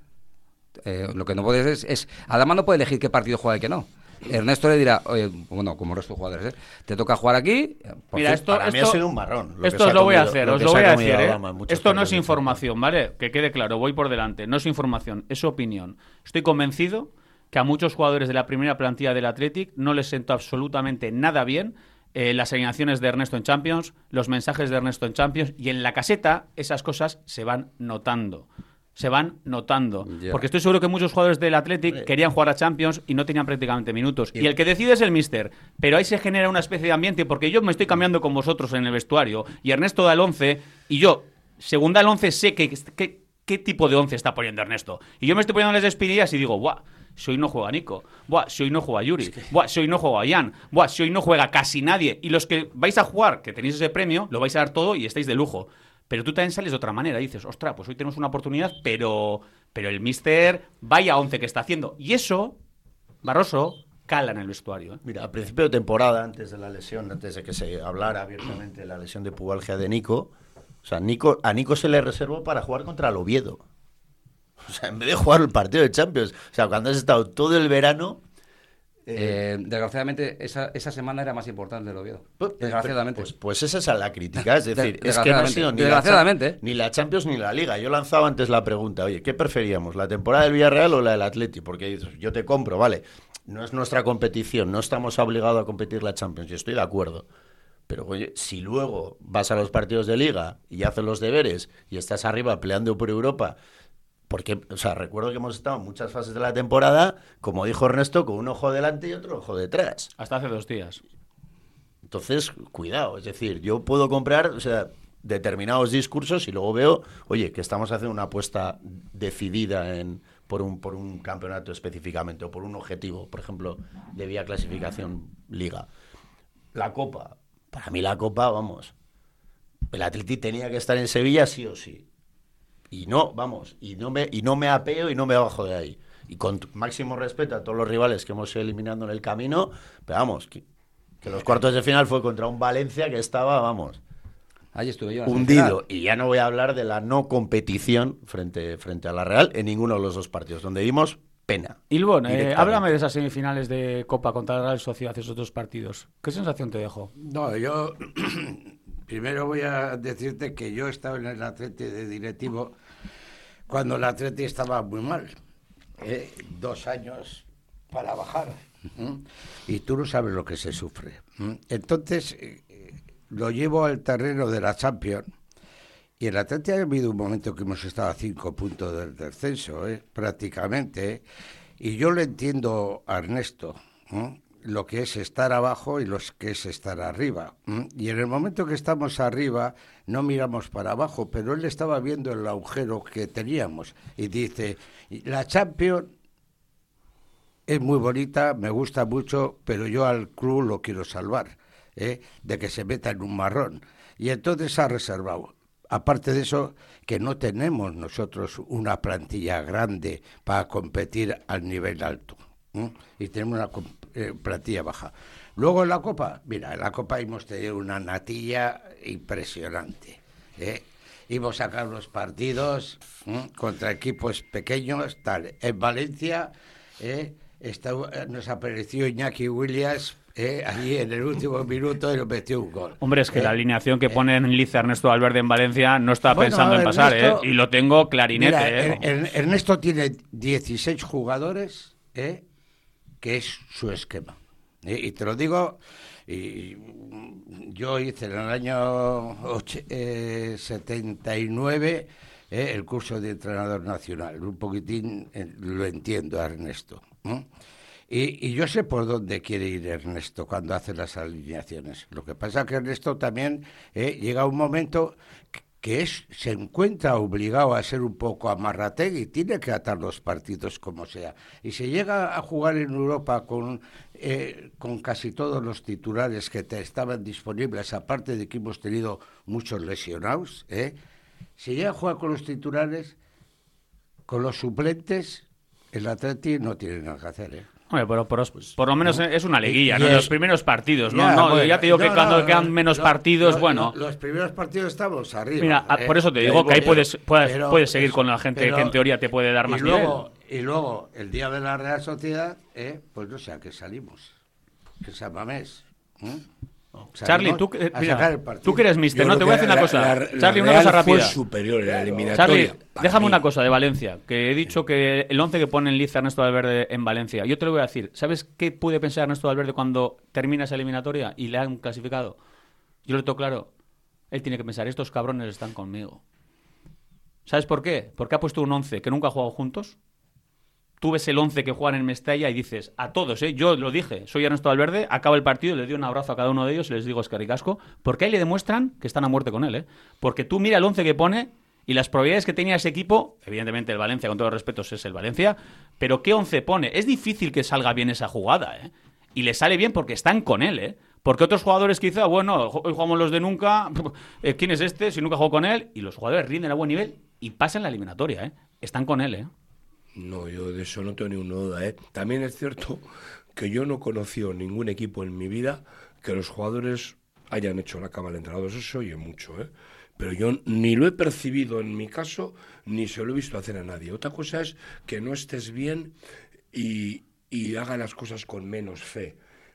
Eh, lo que no puedes es, es Adama no puede elegir qué partido juega y qué no. Ernesto le dirá, oye, bueno, como el resto de jugadores, ¿eh? Te toca jugar aquí. Mira, esto, para esto, mí ha sido un marrón. Lo esto os lo voy a hacer, lo os lo voy a decir. ¿eh? Esto no es partidos. información, ¿vale? Que quede claro, voy por delante. No es información, es opinión. Estoy convencido que a muchos jugadores de la primera plantilla del Athletic no les sentó absolutamente nada bien eh, las alineaciones de Ernesto en Champions, los mensajes de Ernesto en Champions, y en la caseta esas cosas se van notando. Se van notando. Yeah. Porque estoy seguro que muchos jugadores del Athletic querían jugar a Champions y no tenían prácticamente minutos. Y el que decide es el míster. Pero ahí se genera una especie de ambiente, porque yo me estoy cambiando con vosotros en el vestuario y Ernesto da el once y yo, según da el once, sé que, que, qué tipo de once está poniendo Ernesto. Y yo me estoy poniendo las despedidas y digo, ¡buah! Si hoy no juega Nico, buah, si hoy no juega Yuri, es que... buah, si hoy no juega Jan, buah, si hoy no juega casi nadie. Y los que vais a jugar, que tenéis ese premio, lo vais a dar todo y estáis de lujo. Pero tú también sales de otra manera, dices, ostras, pues hoy tenemos una oportunidad, pero, pero el míster, vaya once que está haciendo. Y eso, Barroso, cala en el vestuario. ¿eh? Mira, a principio de temporada, antes de la lesión, antes de que se hablara abiertamente de la lesión de pubalgia de Nico, o sea, Nico, a Nico se le reservó para jugar contra el Oviedo. O sea, en vez de jugar el partido de Champions. O sea, cuando has estado todo el verano... Eh, desgraciadamente esa, esa semana era más importante del Oviedo. Pues, desgraciadamente. Pues, pues esa es la crítica, es decir, de, es que no ha sido ni la, ni la Champions ni la Liga. Yo lanzaba antes la pregunta, oye, ¿qué preferíamos? ¿La temporada del Villarreal o la del Atleti? Porque yo te compro, vale, no es nuestra competición, no estamos obligados a competir la Champions, yo estoy de acuerdo. Pero oye, si luego vas a los partidos de Liga y haces los deberes y estás arriba peleando por Europa... Porque, o sea, recuerdo que hemos estado en muchas fases de la temporada, como dijo Ernesto, con un ojo delante y otro ojo detrás. Hasta hace dos días. Entonces, cuidado, es decir, yo puedo comprar, o sea, determinados discursos y luego veo, oye, que estamos haciendo una apuesta decidida en por un por un campeonato específicamente o por un objetivo, por ejemplo, de vía clasificación Liga. La Copa, para mí la Copa, vamos, el Atleti tenía que estar en Sevilla sí o sí. Y no, vamos, y no me y no me apeo y no me bajo de ahí. Y con máximo respeto a todos los rivales que hemos ido eliminando en el camino, pero vamos, que, que los cuartos de final fue contra un Valencia que estaba, vamos, ahí estuve yo, hundido. Y ya no voy a hablar de la no competición frente, frente a la Real en ninguno de los dos partidos, donde vimos pena. Ilbón, eh, háblame de esas semifinales de Copa contra la Real Sociedad, esos dos partidos. ¿Qué sensación te dejó? No, yo... Primero voy a decirte que yo estaba en el Atleti de directivo cuando el Atleti estaba muy mal. eh, dos años para bajar. ¿eh? Y tú no sabes lo que se sufre. ¿eh? Entonces, eh, lo llevo al terreno de la Champions. Y en la Atlético ha habido un momento que hemos estado a cinco puntos del descenso, ¿eh? prácticamente. ¿eh? Y yo le entiendo a Ernesto, ¿eh? lo que es estar abajo y lo que es estar arriba. ¿eh? Y en el momento que estamos arriba, no miramos para abajo, pero él estaba viendo el agujero que teníamos. Y dice, la Champions es muy bonita, me gusta mucho, pero yo al club lo quiero salvar, ¿eh? de que se meta en un marrón. Y entonces ha reservado. Aparte de eso, que no tenemos nosotros una plantilla grande para competir al nivel alto. ¿eh? Y tenemos una eh, plantilla baja. Luego en la Copa, mira, en la Copa hemos tenido una natilla impresionante. ¿eh? Hemos sacado los partidos ¿eh? contra equipos pequeños, tal. En Valencia ¿eh? está, nos apareció Iñaki Williams, Eh, allí en el último minuto y nos metió un gol. Hombre, es que eh, la alineación que pone en liza Ernesto Valverde en Valencia no está bueno, pensando en pasar, Ernesto, ¿eh? Y lo tengo clarinete, mira, ¿eh? Er, er, Ernesto tiene dieciséis jugadores, ¿eh? que es su esquema. ¿eh? Y te lo digo, y yo hice en el año och, eh, setenta y nueve eh, el curso de entrenador nacional. Un poquitín eh, lo entiendo a Ernesto. ¿eh? Y, y yo sé por dónde quiere ir Ernesto cuando hace las alineaciones. Lo que pasa es que Ernesto también eh, llega a un momento que es, se encuentra obligado a ser un poco amarrategui y tiene que atar los partidos como sea. Y si llega a jugar en Europa con, eh, con casi todos los titulares que te estaban disponibles, aparte de que hemos tenido muchos lesionados, ¿eh? si llega a jugar con los titulares, con los suplentes, el Atleti no tiene nada que hacer, ¿eh? Hombre, pero por, por lo menos es una liguilla, y, ¿no? y En es, los primeros partidos, ¿no? Ya, no bueno, ya te digo no, que cuando no, quedan no, menos no, partidos, no, bueno... No, los primeros partidos estamos arriba. Mira, eh, por eso te digo que ahí puedes, puedes, pero, puedes seguir con la gente pero, que en teoría te puede dar más y luego, nivel. Y luego, el día de la Real Sociedad, eh, pues no sé a qué salimos. Que San Mamés. ¿eh? Charlie, tú, eh, mira, tú que eres mister, no te voy a decir una la, cosa. La, la, Charlie, la una cosa rápida. Fue superior en la eliminatoria. Charlie, déjame mí. una cosa de Valencia, que he dicho que el once que pone en liza Ernesto Valverde en Valencia, yo te lo voy a decir. ¿Sabes qué puede pensar Ernesto Valverde cuando termina esa eliminatoria y le han clasificado? Yo lo tengo claro. Él tiene que pensar, estos cabrones están conmigo. ¿Sabes por qué? Porque ha puesto un once que nunca ha jugado juntos. Tú ves el once que juegan en Mestalla y dices, a todos, ¿eh? Yo lo dije, soy Ernesto Valverde, acaba el partido, les doy un abrazo a cada uno de ellos y les digo es que ricasco, porque ahí le demuestran que están a muerte con él, ¿eh? Porque tú mira el once que pone y las probabilidades que tenía ese equipo, evidentemente el Valencia, con todos los respetos, es el Valencia, pero ¿qué once pone? Es difícil que salga bien esa jugada, ¿eh? Y le sale bien porque están con él, ¿eh? Porque otros jugadores quizá, bueno, hoy jugamos los de nunca, ¿quién es este? Si nunca jugó con él, y los jugadores rinden a buen nivel y pasan la eliminatoria, ¿eh? Están con él, ¿eh? No, yo de eso no tengo ninguna duda, ¿eh? También es cierto que yo no he conocido ningún equipo en mi vida que los jugadores hayan hecho la cama al entrenador. Eso se oye mucho, ¿eh? Pero yo ni lo he percibido en mi caso, ni se lo he visto hacer a nadie. Otra cosa es que no estés bien y, y haga las cosas con menos fe.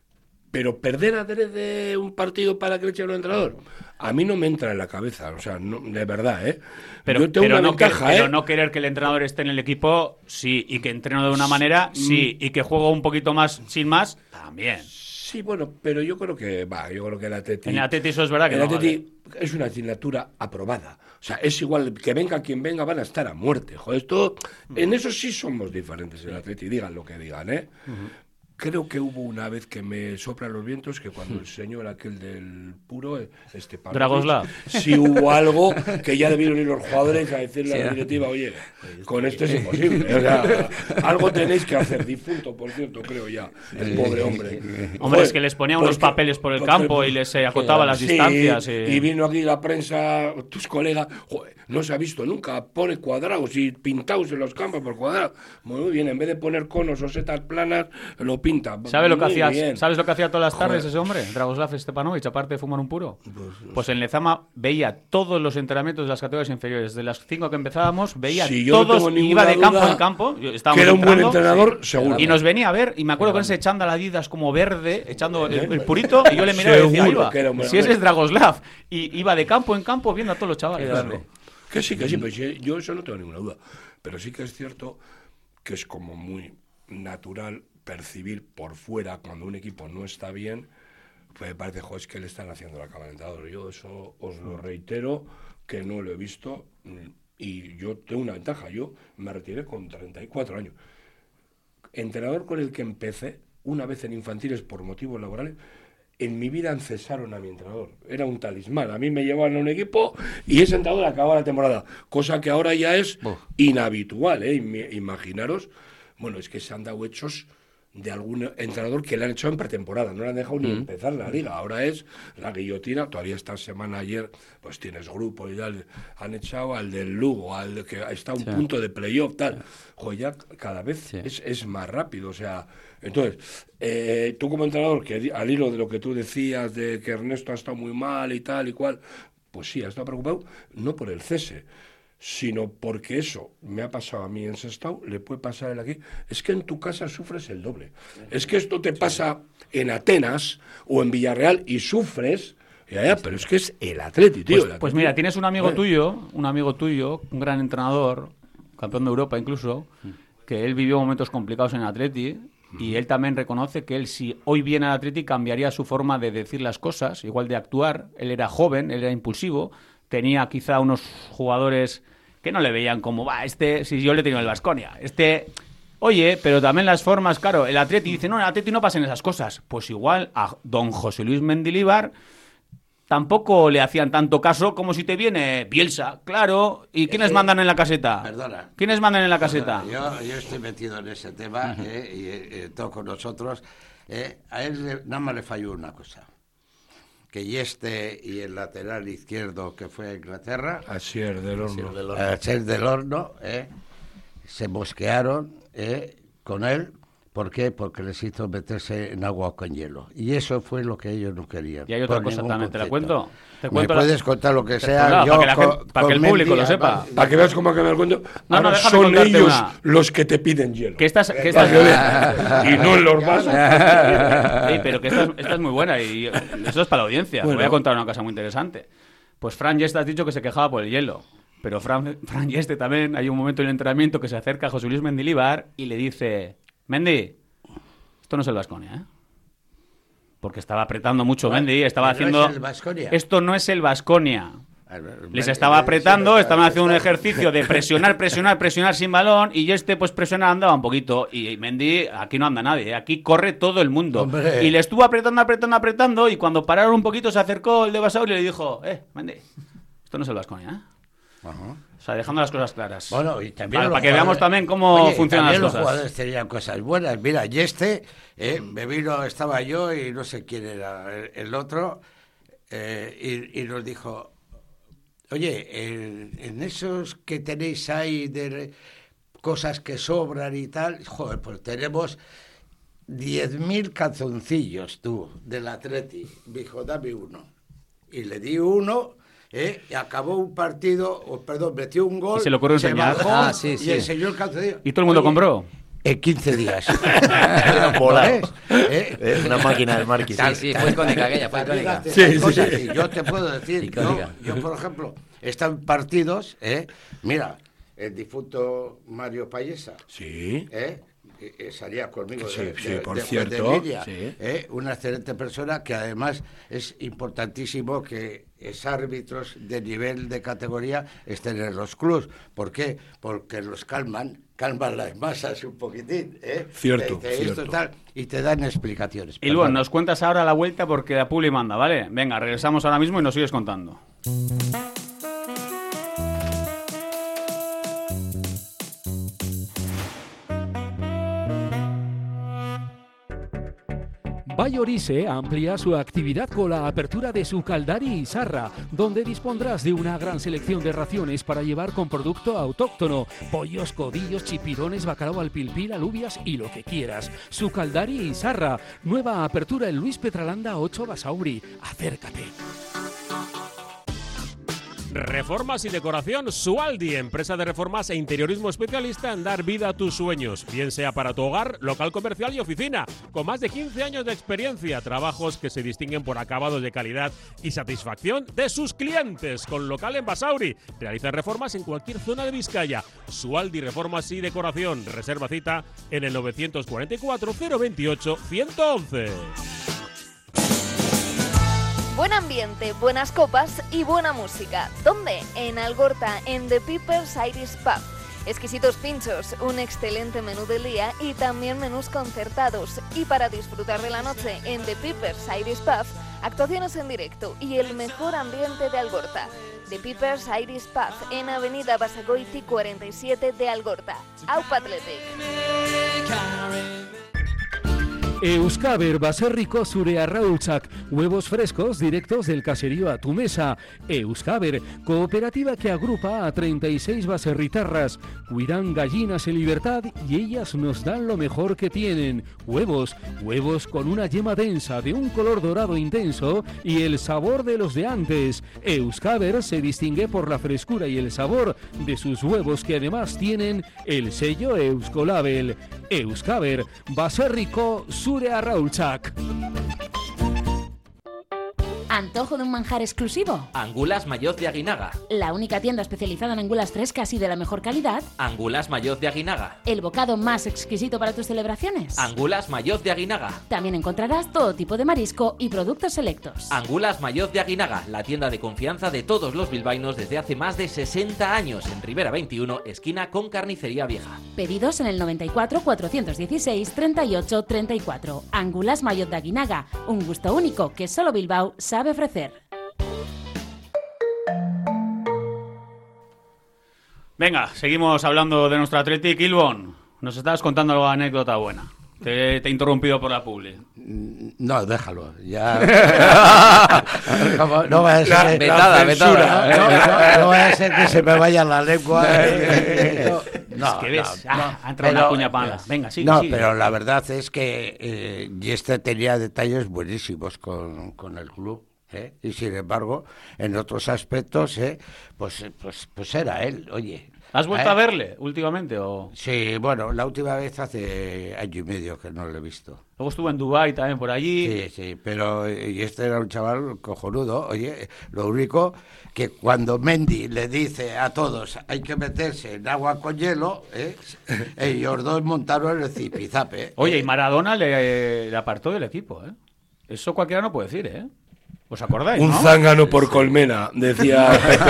Pero perder adrede un partido para que le eche un entrenador, a mí no me entra en la cabeza, o sea, no, de verdad, ¿eh? Pero, Yo tengo pero, una no ventaja, que, ¿eh? pero no querer que el entrenador esté en el equipo, sí, y que entrene de una manera, sí, y que juegue un poquito más, sin más, también. Sí, bueno, pero yo creo que, va, yo creo que el Atleti... En el Atleti eso es verdad que el no, Atleti vale. Es una asignatura aprobada. O sea, es igual, que venga quien venga, van a estar a muerte. Joder, esto, en eso sí somos diferentes el Atleti, digan lo que digan, ¿eh? Uh-huh. Creo que hubo una vez que me soplan los vientos que cuando el señor aquel del puro, este Dragoslav, sí hubo algo que ya debieron ir los jugadores a decirle sí, a la directiva, oye, con esto es imposible. O sea, algo tenéis que hacer. Difunto, por cierto, creo ya, el pobre hombre. Hombre, Joder, es que les ponía unos porque, papeles por el porque, campo y les acotaba las sí, distancias. Y... y vino aquí la prensa, tus colegas, joder, no se ha visto nunca, pone cuadrados y pintados en los campos por cuadrados. Muy bien, en vez de poner conos o setas planas, lo pinta. ¿Sabes lo que hacía, ¿Sabes lo que hacía todas las tardes Joder. ese hombre? Dragoslav Stepanovich, aparte de fumar un puro. Pues, pues en Lezama veía todos los entrenamientos de las categorías inferiores. De las cinco que empezábamos, veía si todos, no iba de campo en campo. Que era un buen entrenador, sí, seguro. Y nos venía a ver, y me acuerdo con ese chándal Adidas como verde, echando el, el purito, y yo le miraba y decía, iba, si ese es Dragoslav. Y iba de campo en campo viendo a todos los chavales. Claro. Que sí, que sí, pues yo eso no tengo ninguna duda. Pero sí que es cierto que es como muy natural percibir por fuera cuando un equipo no está bien, pues me parece, jo, es que le están haciendo la cama al entrenador. Yo eso os lo reitero, que no lo he visto, y yo tengo una ventaja, yo me retiré con treinta y cuatro años. Entrenador con el que empecé, una vez en infantiles por motivos laborales, en mi vida cesaron a mi entrenador. Era un talismán. A mí me llevaban a un equipo y ese entrenador acababa la temporada. Cosa que ahora ya es oh. inhabitual, ¿eh? Imaginaros, bueno, es que se han dado hechos de algún entrenador que le han echado en pretemporada. No le han dejado ni mm. empezar la liga. Ahora es la guillotina. Todavía esta semana, ayer, pues tienes grupo y tal. Han echado al del Lugo, al de que está a un sí. punto de playoff, tal. Joder, ya cada vez sí. es, es más rápido. O sea, entonces, eh, tú como entrenador, que al hilo de lo que tú decías, de que Ernesto ha estado muy mal y tal y cual, pues sí, ha estado preocupado, no por el cese, sino porque eso me ha pasado a mí en Sestao, le puede pasar a él aquí. Es que en tu casa sufres el doble. Es que esto te pasa en Atenas o en Villarreal y sufres, ya, ya, pero es que es el Atleti, tío. Pues, el Atleti. Pues mira, tienes un amigo bueno. tuyo, un amigo tuyo, un gran entrenador, campeón de Europa incluso, que él vivió momentos complicados en el Atleti, y él también reconoce que él, si hoy viene al Atleti, cambiaría su forma de decir las cosas, igual de actuar. Él era joven, él era impulsivo, tenía quizá unos jugadores que no le veían como, va, este, si yo le he tenido el Baskonia, este, oye, pero también las formas, claro, el Atleti dice, no, en el Atleti no pasan esas cosas. Pues igual a don José Luis Mendilibar tampoco le hacían tanto caso como si te viene Bielsa, claro. ¿Y quiénes mandan en la caseta? Perdona. ¿Quiénes mandan en la caseta? Yo, yo estoy metido en ese tema, uh-huh. eh, y eh, todo con nosotros. Eh, a él le, nada más le falló una cosa. Que Yeste y el lateral izquierdo que fue a Inglaterra, Asier del Horno, Asier del Horno, eh, se mosquearon eh, con él. ¿Por qué? Porque les hizo meterse en agua con hielo. Y eso fue lo que ellos no querían. Y hay otra cosa también, ¿te la cuento? ¿Te Me cuento puedes la... contar lo que sea. Claro, yo para que, la con, gente, para que el público Mendy, lo sepa. Para, para que veas cómo acaba el cuento. No, Ahora no, son ellos una... los que te piden hielo. Que estás, que estás... y no en los vasos. Sí, pero que esta es, esta es muy buena y eso es para la audiencia. Bueno. Voy a contar una cosa muy interesante. Pues Fran Yeste has dicho que se quejaba por el hielo. Pero Fran, Fran Yeste también, hay un momento en el entrenamiento que se acerca a José Luis Mendilibar y le dice, Mendy, esto no es el Baskonia, ¿eh? Porque estaba apretando mucho bueno, Mendy, estaba haciendo... No es el esto no es el Baskonia. Les estaba apretando, estaban haciendo un ejercicio de presionar, presionar, presionar sin balón, y este pues presionar andaba un poquito. Y Mendy, aquí no anda nadie, ¿eh? Aquí corre todo el mundo. Hombre. Y le estuvo apretando, apretando, apretando, y cuando pararon un poquito se acercó el de Basauri y le dijo, eh, Mendy, esto no es el Baskonia, ¿eh? Ajá. O sea, dejando las cosas claras. Bueno, y también para, para que veamos también cómo oye, funcionan las los cosas. Los jugadores tenían cosas buenas. Mira, y este, eh, me vino, estaba yo y no sé quién era el, el otro, eh, y, y nos dijo, oye, en, en esos que tenéis ahí de cosas que sobran y tal, joder, pues tenemos diez mil calzoncillos, tú, del Atleti. Me dijo, dame uno. Y le di uno... ¿Eh? Y acabó un partido, o, perdón, metió un gol, y se lo ocurrió enseñar. Bajó, ah, sí, sí. y enseñó el calzoncillo. ¿Y todo el mundo Oye, compró? En quince días. ¿Eh? ¿Eh? Una máquina de marketing. Sí, sí, fue icónica aquella, fue icónica. Sí, sí, sí. Yo te puedo decir, yo, yo, por ejemplo, están partidos, ¿eh? Mira, el difunto Mario Payesa. Sí. ¿Eh? Eh, salía conmigo sí, de, sí, de, por de, cierto, de Lidia, sí. ¿eh? Una excelente persona que además es importantísimo que es árbitros de nivel de categoría estén en los clubs. ¿Por qué? Porque los calman, calman las masas un poquitín, ¿eh? Cierto, de, de cierto. Esto, tal, y te dan explicaciones. Y luego nos cuentas ahora la vuelta porque la publi manda, ¿vale? Venga, regresamos ahora mismo y nos sigues contando. Vallorise amplía su actividad con la apertura de su Caldari y Sarra, donde dispondrás de una gran selección de raciones para llevar con producto autóctono, pollos, codillos, chipirones, bacalao al pilpil, alubias y lo que quieras. Su Caldari y Sarra, nueva apertura en Luis Petralanda ocho Basauri. Acércate. Reformas y decoración Sualdi, empresa de reformas e interiorismo especialista en dar vida a tus sueños, bien sea para tu hogar, local comercial y oficina. Con más de quince años de experiencia, trabajos que se distinguen por acabados de calidad y satisfacción de sus clientes. Con local en Basauri, realizan reformas en cualquier zona de Vizcaya. Sualdi Reformas y Decoración. Reserva cita en el nueve cuatro cuatro, cero veintiocho, ciento once. Buen ambiente, buenas copas y buena música. ¿Dónde? En Algorta, en The Peepers Irish Pub. Exquisitos pinchos, un excelente menú del día y también menús concertados. Y para disfrutar de la noche en The Peepers Irish Pub, actuaciones en directo y el mejor ambiente de Algorta. The Peepers Irish Pub en Avenida Basagoiti cuarenta y siete de Algorta. Aupa Athletic. Euskaber baserriko zure arraultzak, huevos frescos directos del caserío a tu mesa. Euskaber, cooperativa que agrupa a treinta y seis baserritarras, cuidan gallinas en libertad y ellas nos dan lo mejor que tienen. Huevos, huevos con una yema densa de un color dorado intenso y el sabor de los de antes. Euskaber se distingue por la frescura y el sabor de sus huevos que además tienen el sello Euskolabel. Euskaber, baserriko zure arraultzak. ¿Antojo de un manjar exclusivo? Angulas Mayoz de Aguinaga. La única tienda especializada en angulas frescas y de la mejor calidad. Angulas Mayoz de Aguinaga. ¿El bocado más exquisito para tus celebraciones? Angulas Mayoz de Aguinaga. También encontrarás todo tipo de marisco y productos selectos. Angulas Mayoz de Aguinaga, la tienda de confianza de todos los bilbaínos desde hace más de sesenta años en Rivera veintiuno, esquina con Carnicería Vieja. Pedidos en el noventa y cuatro, cuatrocientos dieciséis, treinta y ocho, treinta y cuatro. Angulas Mayoz de Aguinaga, un gusto único que solo Bilbao sabe ofrecer. Venga, seguimos hablando de nuestro Athletic. Ilbon, nos estabas contando alguna anécdota buena. Te, te he interrumpido por la publi. No, déjalo. Ya. no, no va a ser la, vetada, vetada. No, no, no va a ser que se me vaya la lengua. No, es que ves, no, ah, ha entrado una cuña para. Venga, sigue, No, sigue. pero la verdad es que eh, y este tenía detalles buenísimos con, con el club. ¿Eh? Y sin embargo, en otros aspectos, ¿eh? pues, pues, pues era él, oye. ¿Has vuelto ¿eh? a verle últimamente? O... Sí, bueno, la última vez hace año y medio que no lo he visto. Luego estuvo en Dubái también por allí. Sí, sí, pero y este era un chaval cojonudo, oye, lo único que cuando Mendy le dice a todos hay que meterse en agua con hielo, ¿eh? ellos dos montaron el zipizape. ¿eh? Oye, y Maradona le, le apartó del equipo, ¿eh? Eso cualquiera no puede decir, ¿eh? ¿Os acordáis? Un ¿no? zángano por colmena, decía Pepe.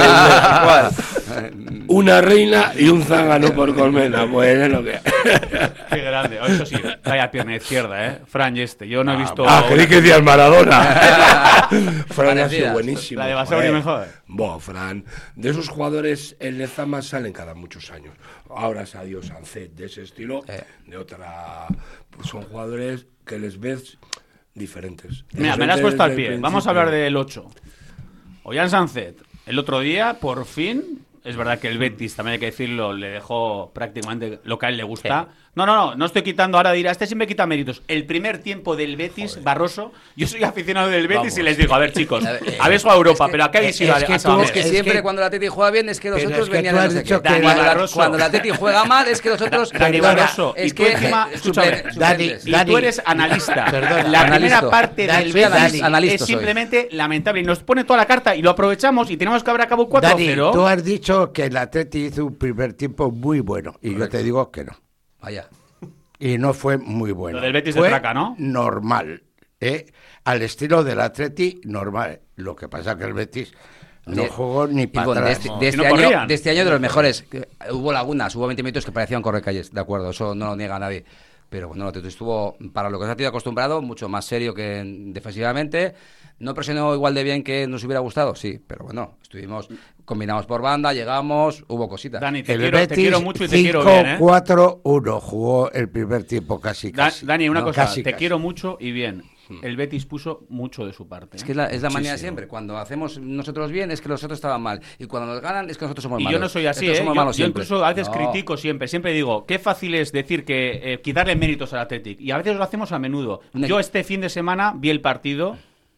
¿Cuál? Una reina y un zángano por colmena. Pues es lo que. Qué grande. Oh, eso sí, vaya pierna izquierda, ¿eh? Fran y este. Yo no he visto. Ah, creí que decías Maradona. Fran ha sido buenísimo. La de Basauri mejor. Bo, Fran. De esos jugadores, el Lezama salen cada muchos años. Ahora salió Sancet de ese estilo. Eh. De otra. Pues son jugadores que les ves diferentes. Mira, me la has puesto al pie. Vamos a hablar del ocho. Ollán Sancet, el otro día, por fin, es verdad que el Betis, también hay que decirlo, le dejó prácticamente lo que a él le gusta. Sí. No, no, no, no estoy quitando, ahora dirá, este siempre quita méritos. El primer tiempo del Betis, Joder. Barroso, yo soy aficionado del Betis. Vamos. Y les digo, a ver, chicos, habéis jugado a Europa, es que, pero ¿a qué habéis ido? Es que, a, tú, a es que siempre es que, cuando la Atleti juega bien es que los otros es que venían a no sé qué. Cuando, la, cuando la Atleti juega mal es que los otros... Dani Barroso, es y tú que, encima, eh, escúchame, Dani, y Dani, tú eres analista. Perdona, la analisto. primera parte Dani, del Betis Dani, es simplemente soy. lamentable. Y nos pone toda la carta y lo aprovechamos y tenemos que haber acabado cuatro cero. Dani, tú has dicho que el Atleti hizo un primer tiempo muy bueno y Correcto. Yo te digo que no. Vaya. Y no fue muy bueno. Lo del Betis fue de traca, ¿no? Normal, ¿eh? Al estilo del Atleti, normal. Lo que pasa que el Betis no de, jugó ni para bueno, atrás. De este, de, este no año, de este año de los mejores. Hubo lagunas, hubo veinte minutos que parecían correr calles, de acuerdo, eso no lo niega nadie. Pero bueno, el Atleti estuvo, para lo que se ha tenido acostumbrado, mucho más serio que defensivamente. ¿No presionó igual de bien que nos hubiera gustado? Sí, pero bueno, estuvimos, combinamos por banda, llegamos, hubo cositas. Dani, te, el quiero, Betis, te quiero mucho y te quiero bien, ¿eh? cuatro uno jugó el primer tiempo casi, casi. Da, Dani, una no, cosa, casi, te casi. quiero mucho y bien. El Betis puso mucho de su parte. ¿eh? Es que es la, es la manera de siempre. Cuando hacemos nosotros bien es que los otros estaban mal. Y cuando nos ganan es que nosotros somos y malos. Y yo no soy así, ¿eh? Yo, yo incluso a veces no. critico siempre. Siempre digo, qué fácil es decir que eh, quitarle méritos al Athletic. Y a veces lo hacemos a menudo. Yo este fin de semana vi el partido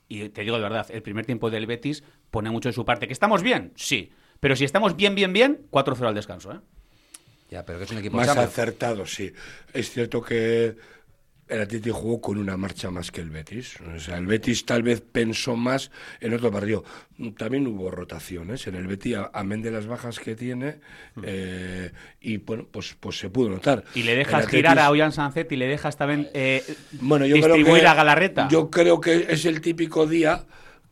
y te digo de verdad, el primer tiempo del Betis pone mucho de su parte. ¿Que estamos bien? Sí. Pero si estamos bien, bien, bien, cuatro cero al descanso, ¿eh? Ya, pero que es un equipo más chamo. acertado, sí. Es cierto que el Atleti jugó con una marcha más que el Betis. O sea, el Betis tal vez pensó más en otro partido. También hubo rotaciones en el Betis, amén de las bajas que tiene, eh, y bueno, pues, pues se pudo notar. Y le dejas Atletis... girar a Ollán Sancet y le dejas también eh, bueno, yo distribuir creo que, a Galarreta. Yo creo que es el típico día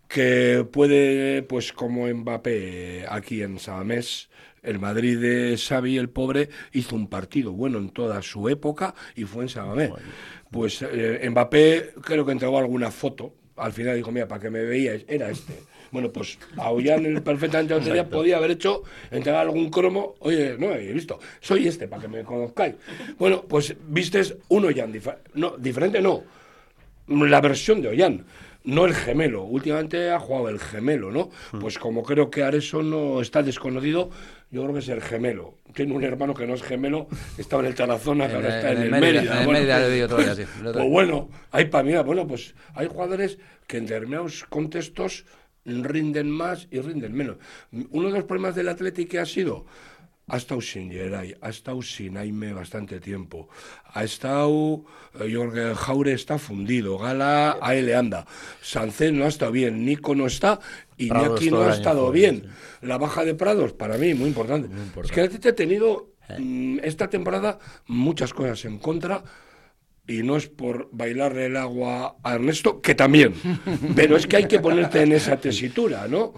que puede, pues como Mbappé aquí en Samamés, el Madrid de Xavi, el pobre, hizo un partido bueno en toda su época y fue en Samamés. Pues eh, Mbappé creo que entregó alguna foto. Al final dijo, mira, para que me veíais, era este. Bueno, pues a Ollán perfectamente otro día podía haber hecho, entregar algún cromo. Oye, no he visto, soy este, para que me conozcáis. Bueno, pues vistes un Ollán, dif- no, diferente no, la versión de Ollán. No el gemelo, últimamente ha jugado el gemelo, ¿no? Mm. Pues como creo que Areso no está desconocido, yo creo que es el gemelo. Tiene un hermano que no es gemelo, estaba en el Tarazona, que ahora está en, en el Mérida. Mérida. En bueno, Mérida pues, le digo todavía, sí. Pues bueno, hay para mí, bueno, pues hay jugadores que en determinados contextos rinden más y rinden menos. Uno de los problemas del Atlético ha sido... Ha estado sin Geray, ha estado sin Aime bastante tiempo. Ha estado... Yo creo que Jaure está fundido, Gala a él le anda. Sancet no ha estado bien, Nico no está, y Iñaki no ha estado fuera, bien. Sí. La baja de Prados, para mí, muy importante. Muy importante. Es que el Atlético ha tenido eh. esta temporada muchas cosas en contra, y no es por bailarle el agua a Ernesto, que también, pero es que hay que ponerte en esa tesitura, ¿no?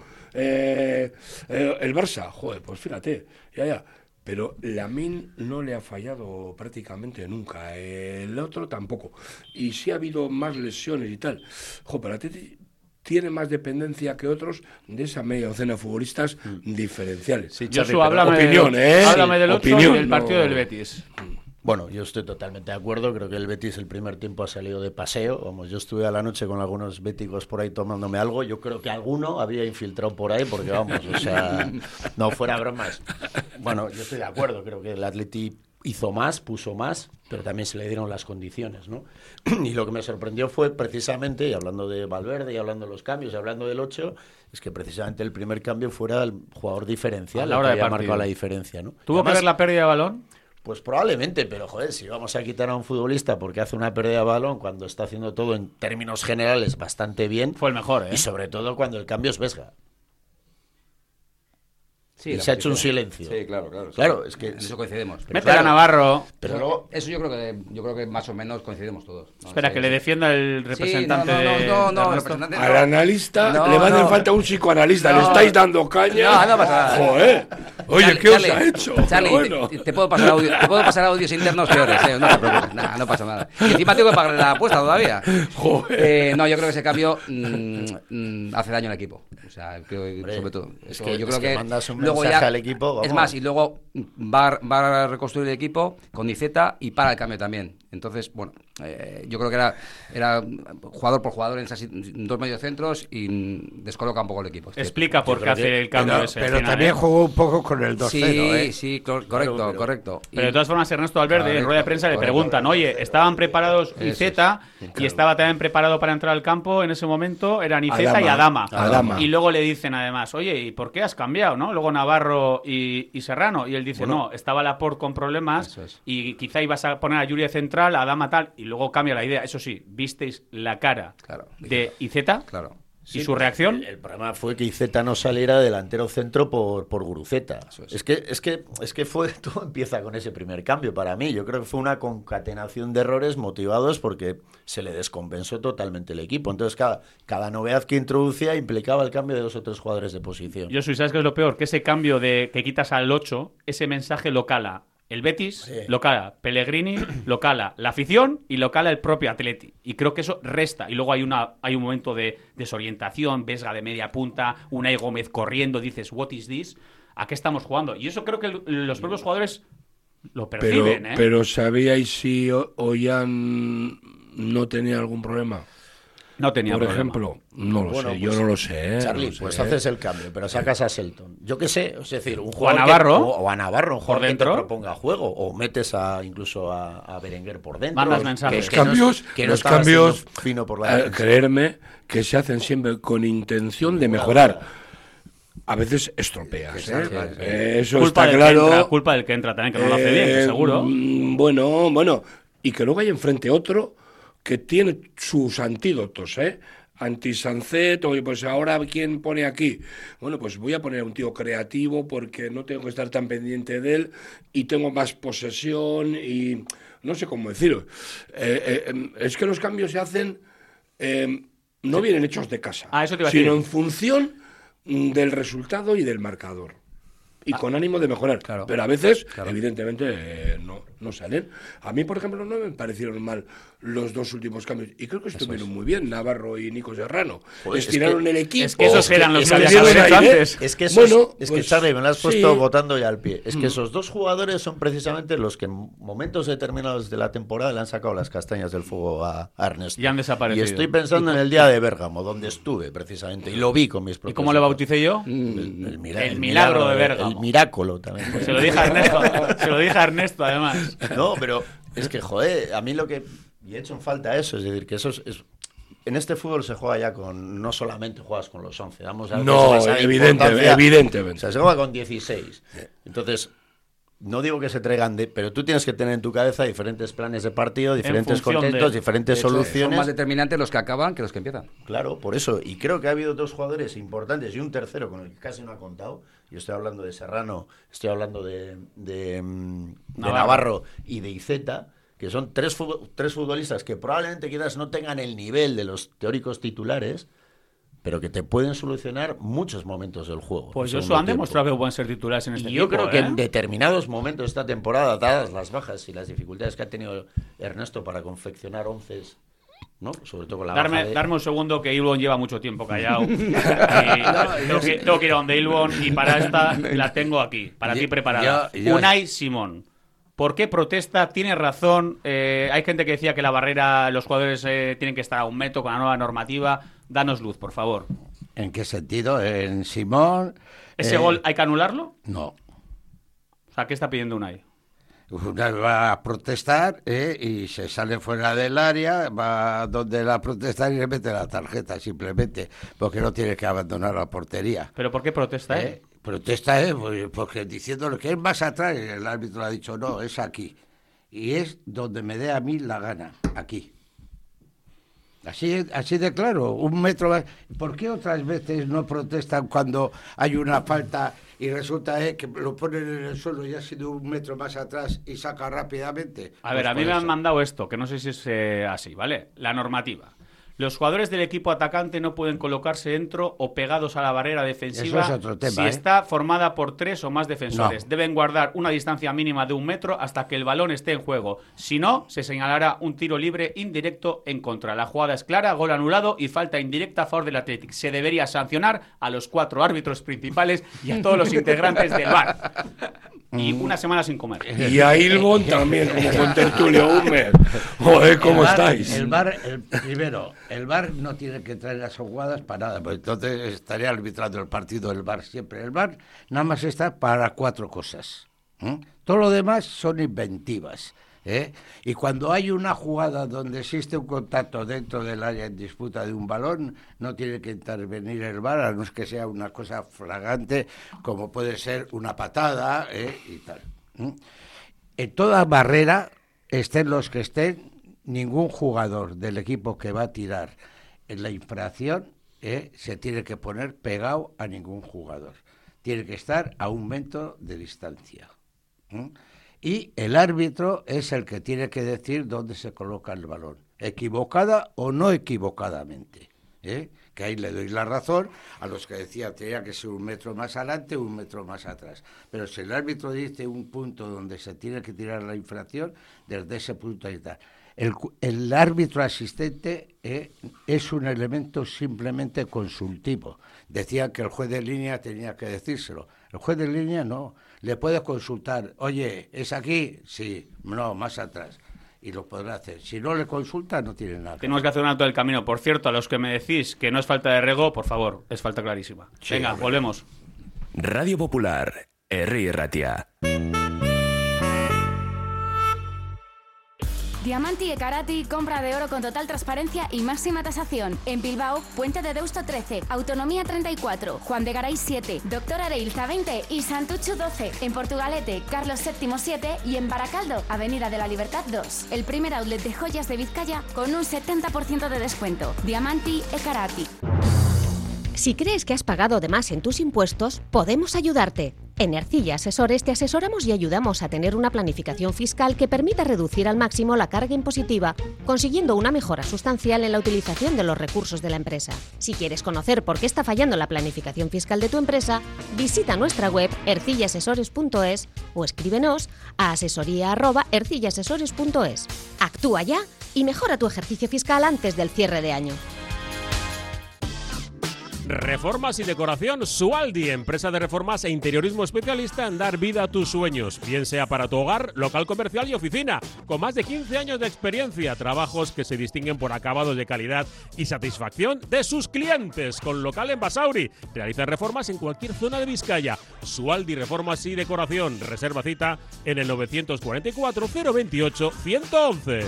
Eh, eh, el Barça, joder, pues fíjate, ya, ya, pero Lamine no le ha fallado prácticamente nunca, el otro tampoco, y sí ha habido más lesiones y tal. Joder, para ti tiene más dependencia que otros de esa media docena de futbolistas mm. diferenciales. Sí, Josu, háblame, opinión, del, ¿eh? háblame del otro opinión, y del partido no... del Betis. Bueno, yo estoy totalmente de acuerdo, creo que el Betis el primer tiempo ha salido de paseo, vamos, yo estuve a la noche con algunos béticos por ahí tomándome algo, yo creo que alguno había infiltrado por ahí, porque vamos, o sea, no fuera bromas. Bueno, yo estoy de acuerdo, creo que el Atleti hizo más, puso más, pero también se le dieron las condiciones, ¿no? Y lo que me sorprendió fue precisamente, y hablando de Valverde, y hablando de los cambios, y hablando del ocho, es que precisamente el primer cambio fuera el jugador diferencial, a la hora que de había partido. marcado la diferencia, ¿no? ¿Tuvo Además, que ver la pérdida de balón? Pues probablemente, pero joder, si vamos a quitar a un futbolista porque hace una pérdida de balón cuando está haciendo todo en términos generales bastante bien. Fue el mejor, ¿eh? Y sobre todo cuando el cambio es Vesga. Sí, y se ha hecho un silencio. Sí, claro, claro. Claro, sí. es que... En eso coincidimos. Mete claro, a Navarro. Pero luego, eso yo creo que yo creo que más o menos coincidimos todos. ¿No? Espera, sí, que sí. le defienda el representante sí, no, no, de... No, no, no, de representante Al analista no, le va a hacer no. falta un psicoanalista. No. Le estáis dando caña. No, no pasa nada. Joder. Oye, Charlie, ¿qué os Charlie, ha hecho? Charlie, bueno. te, te, puedo pasar audio, te puedo pasar audios internos peores, ¿eh? No te preocupes. Nah, no pasa nada. Y encima tengo que pagar la apuesta todavía. Joder. Eh, no, yo creo que ese cambio mmm, mmm, hace daño al equipo. O sea, creo que Hombre, sobre todo. Es Eso, que, yo es creo que, que mandas un luego mensaje ya, al equipo. Vamos. Es más, y luego va, va a reconstruir el equipo con Niceta y para el cambio también. Entonces, bueno, eh, yo creo que era, era jugador por jugador en esas dos mediocentros y descoloca un poco el equipo. Explica por qué hace el cambio pero, ese. Pero final, también ¿eh? jugó un poco con el dos cero, Sí, ¿eh? sí, correcto, claro, pero, correcto. Pero y, de todas formas, Ernesto Valverde, correcto, en rueda de prensa, le preguntan, correcto, oye, estaban preparados Niceta es, claro. y estaba también preparado para entrar al campo en ese momento, eran Niceta Adama, y Adama. Adama. Y luego le dicen además, oye, ¿y por qué has cambiado? ¿No? Luego Navarro y, y Serrano. Y él dice, bueno, no, estaba Laporte con problemas es. y quizá ibas a poner a Yuri de central, a Adama tal, y luego cambia la idea. Eso sí, visteis la cara claro, de Iceta. Claro. ¿Y sí, su reacción? El, el problema fue que Iceta no saliera delantero centro por, por Guruceta. Es. es que es que es que fue todo empieza con ese primer cambio para mí. Yo creo que fue una concatenación de errores motivados porque se le descompensó totalmente el equipo. Entonces cada, cada novedad que introducía implicaba el cambio de dos o tres jugadores de posición. Yo soy, ¿sabes qué es lo peor? Que ese cambio de que quitas al ocho, ese mensaje lo cala el Betis, sí. lo cala Pellegrini, lo cala la afición y lo cala el propio Atleti. Y creo que eso resta. Y luego hay una hay un momento de desorientación, Vesga de media punta, Unai Gómez corriendo, dices, what is this? ¿A qué estamos jugando? Y eso creo que los propios jugadores lo perciben. Pero, ¿eh? pero ¿sabíais si Ollán no tenía algún problema? No tenía Por problema. ejemplo, no lo Bueno, sé, pues, yo no lo sé. ¿eh? Charlie, no lo pues sé. haces el cambio, pero sacas a Selton. Yo qué sé, es decir, un O a jugador Navarro. que, o, o a Navarro, un jugador Por dentro. que te proponga juego, o metes a incluso a, a Berenguer por dentro. Mandas que- mensajes. que Los no- cambios, que no los estabas cambios, siendo fino por la eh, defensa. creerme que se hacen siempre con intención de mejorar. A veces estropeas, ¿eh? Eh, eso culpa está del claro. Que entra, culpa del que entra también, que no lo hace bien, que Eh, seguro. mm, Bueno, bueno, y que luego hay enfrente otro que tiene sus antídotos, ¿eh? Anti-Sancet, oye, pues ahora ¿quién pone aquí? Bueno, pues voy a poner a un tío creativo porque no tengo que estar tan pendiente de él y tengo más posesión y no sé cómo decirlo. Eh, eh, es que los cambios se hacen, eh, no vienen hechos de casa, Ah, eso te iba a sino decir. en función mm, del resultado y del marcador. Y Ah. con ánimo de mejorar. Pero a veces, evidentemente, eh, no, no salen. A mí, por ejemplo, no me parecieron mal los dos últimos cambios. Y creo que estuvieron muy bien, Navarro y Nico Serrano. Pues es Estiraron que- el equipo. es que esos eran los es que que había que esos- haber hecho antes. Es que esos, Bueno, es pues, que Charlie, me lo has sí. puesto botando ya al pie. Es que Mm. esos dos jugadores son precisamente los que en momentos determinados de la temporada le han sacado las castañas del fuego a, a Ernesto. Y han desaparecido. Y estoy pensando en el día de Bérgamo, donde estuve precisamente, y lo vi con mis ¿Y propios cómo le ojos. bauticé yo? El, el mira- El el milagro de el- Bérgamo. El miráculo también. Se lo dije a Ernesto, se lo dije a Ernesto además. No, pero es que, joder, a mí lo que... Y he hecho en falta eso, es decir, que eso es... es- en este fútbol se juega ya con... No solamente juegas con los once, damos a veces No, demasiada evidente- importancia. evidentemente. O sea, se juega con dieciséis. Entonces, no digo que se traigan de... Pero tú tienes que tener en tu cabeza diferentes planes de partido, diferentes función contextos, de- diferentes De hecho, soluciones. Son más determinantes los que acaban que los que empiezan. Claro, por eso. Y creo que ha habido dos jugadores importantes y un tercero con el que casi no ha contado. Yo estoy hablando de Serrano, estoy hablando de, de, mm, de Navarro. Navarro y de Iceta, que son tres, fu- tres futbolistas que probablemente quizás no tengan el nivel de los teóricos titulares, pero que te pueden solucionar muchos momentos del juego. Pues en eso segundo han tiempo. demostrado que pueden ser titulares en este Y yo equipo, creo que ¿eh? en determinados momentos de esta temporada, dadas las bajas y las dificultades que ha tenido Ernesto para confeccionar onces, ¿no? Sobre todo con la Darme, baja de... darme un segundo, que Ilbon lleva mucho tiempo callado. Y tengo, que, tengo que ir a donde Ilbon y para esta la tengo aquí, para Yo- ti preparada. yo- yo- Unai Simón. ¿Por qué protesta? Tiene razón. Eh, hay gente que decía que la barrera, los jugadores eh, tienen que estar a un metro con la nueva normativa. Danos luz, por favor. ¿En qué sentido? En Simón... ¿Ese eh, gol hay que anularlo? No. O sea, ¿qué está pidiendo Unai? Una va a protestar eh, y se sale fuera del área, va donde la protesta y le mete la tarjeta simplemente, porque no tiene que abandonar la portería. ¿Pero por qué protesta él? Eh, Protesta eh, pues, porque diciéndole que es más atrás, y el árbitro le ha dicho no, es aquí. Y es donde me dé a mí la gana, aquí. Así, así de claro, un metro más. ¿Por qué otras veces no protestan cuando hay una falta y resulta eh, que lo ponen en el suelo y ha sido un metro más atrás y saca rápidamente? A ver, Pues a mí por me han eso. mandado esto, que no sé si es eh, así, ¿vale? La normativa. Los jugadores del equipo atacante no pueden colocarse dentro o pegados a la barrera defensiva Eso es otro tema, si ¿eh? está formada por tres o más defensores. No. Deben guardar una distancia mínima de un metro hasta que el balón esté en juego. Si no, se señalará un tiro libre indirecto en contra. La jugada es clara, gol anulado y falta indirecta a favor del Athletic. Se debería sancionar a los cuatro árbitros principales y a todos los integrantes del V A R. Y una semana sin comer. Y a Ilbon también, como con Tertulio Humer. Joder, ¿cómo El VAR, estáis? El V A R, el, primero, el V A R no tiene que traer las jugadas para nada, porque entonces estaría arbitrando el partido del V A R siempre. El V A R nada más está para cuatro cosas. ¿eh? Todo lo demás son inventivas. ¿eh? Y cuando hay una jugada donde existe un contacto dentro del área en disputa de un balón, no tiene que intervenir el V A R, a no es que sea una cosa flagrante, como puede ser una patada ¿eh? y tal. ¿eh? En toda barrera, estén los que estén, ningún jugador del equipo que va a tirar en la infracción ¿eh? se tiene que poner pegado a ningún jugador. Tiene que estar a un metro de distancia. ¿eh? Y el árbitro es el que tiene que decir dónde se coloca el balón, equivocada o no equivocadamente. ¿eh? Que ahí le doy la razón a los que decían que tenía que ser un metro más adelante o un metro más atrás. Pero si el árbitro dice un punto donde se tiene que tirar la infracción, desde ese punto ahí está. El, el árbitro asistente eh, es un elemento simplemente consultivo. Decían que el juez de línea tenía que decírselo. El juez de línea no. Le puede consultar, oye, ¿es aquí? Sí, no, más atrás. y lo podrá hacer. Si no le consulta, no tiene nada. Tenemos que hacer un alto del camino. Por cierto, a los que me decís que no es falta de rego, por favor, es falta clarísima. Sí, Venga, hombre. volvemos. Radio Popular, Herri Ratia. Diamanti e Karati, compra de oro con total transparencia y máxima tasación. En Bilbao, Puente de Deusto trece, Autonomía treinta y cuatro, Juan de Garay siete, Doctor Areilza veinte y Santucho doce. En Portugalete, Carlos séptimo siete y en Baracaldo, Avenida de la Libertad dos. El primer outlet de joyas de Vizcaya con un setenta por ciento de descuento. Diamanti e Karati. Si crees que has pagado de más en tus impuestos, podemos ayudarte. En Ercilla Asesores te asesoramos y ayudamos a tener una planificación fiscal que permita reducir al máximo la carga impositiva, consiguiendo una mejora sustancial en la utilización de los recursos de la empresa. Si quieres conocer por qué está fallando la planificación fiscal de tu empresa, visita nuestra web ercilla asesores punto es o escríbenos a asesoría arroba ercilla asesores punto es. Actúa ya y mejora tu ejercicio fiscal antes del cierre de año. Reformas y decoración Sualdi, empresa de reformas e interiorismo especialista en dar vida a tus sueños, bien sea para tu hogar, local comercial y oficina, con más de quince años de experiencia, trabajos que se distinguen por acabados de calidad y satisfacción de sus clientes, con local en Basauri. Realiza reformas en cualquier zona de Vizcaya. Sualdi Reformas y Decoración, reserva cita en el novecientos cuarenta y cuatro, cero veintiocho, ciento once.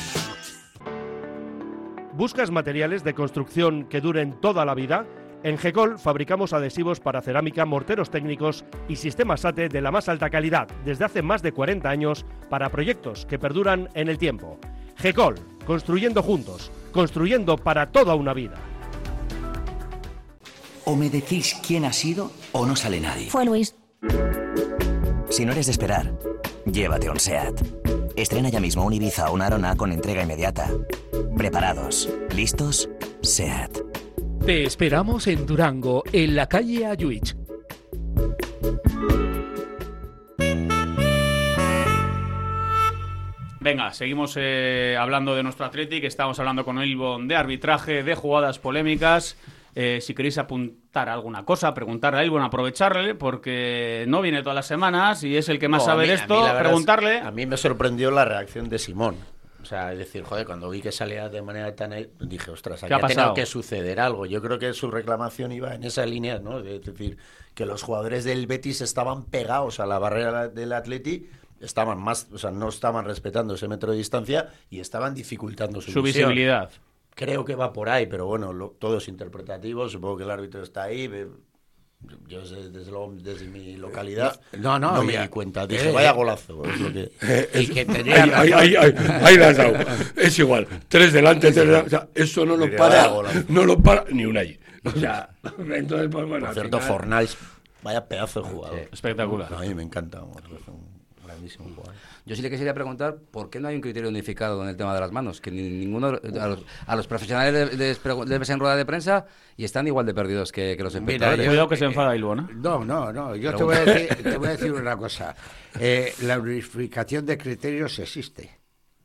¿Buscas materiales de construcción que duren toda la vida? En Gecol fabricamos adhesivos para cerámica, morteros técnicos y sistemas SATE de la más alta calidad desde hace más de cuarenta años para proyectos que perduran en el tiempo. Gecol, construyendo juntos, construyendo para toda una vida. O me decís quién ha sido o no sale nadie. Fue Luis. Si no eres de esperar, llévate un SEAT. Estrena ya mismo un Ibiza o una Arona con entrega inmediata. ¿Preparados? ¿Listos? SEAT. Te esperamos en Durango, en la calle Ayuich. Venga, seguimos eh, hablando de nuestro Athletic. Estamos hablando con Ilbon de arbitraje, de jugadas polémicas. Eh, si queréis apuntar alguna cosa, preguntarle a Ilbon, aprovecharle, porque no viene todas las semanas y es el que más No, sabe a mí- de a esto, mí la verdad preguntarle. es- a mí me sorprendió la reacción de Simón. O sea, es decir, joder, cuando vi que salía de manera tan... Dije, ostras, aquí ¿Qué ha ha tenido pasado? que suceder algo. Yo creo que su reclamación iba en esa línea, ¿no? Es decir, que los jugadores del Betis estaban pegados a la barrera del Atleti, estaban más, o sea, no estaban respetando ese metro de distancia y estaban dificultando su, Su visión. visibilidad. Creo que va por ahí, pero bueno, lo- todo es interpretativo. Supongo que el árbitro está ahí. ve- Yo desde, desde, luego, desde mi localidad No, no, me ya- di cuenta. Dije, eh, vaya golazo. Es lo que... Eh, Y es- que tenía ahí, ahí, ahí, ahí, ahí la has dado. Es igual. Tres delante, tres delante. O sea, eso no lo Mira, para, vaya golazo. no lo para ni un allí. O sea, entonces, pues bueno. Por al cierto, final- Fornals, vaya pedazo de jugador. Espectacular. No, a mí me encanta. vamos, es un grandísimo jugador. Yo sí le quisiera preguntar por qué no hay un criterio unificado en el tema de las manos, que ni- ninguno a los, a los profesionales les, les, les ves en rueda de prensa y están igual de perdidos que, que los Mira, espectadores. yo- Cuidado que se enfada Ilbon, ¿eh? No, no, no. Yo te voy, a decir, te voy a decir una cosa. Eh, la unificación de criterios existe.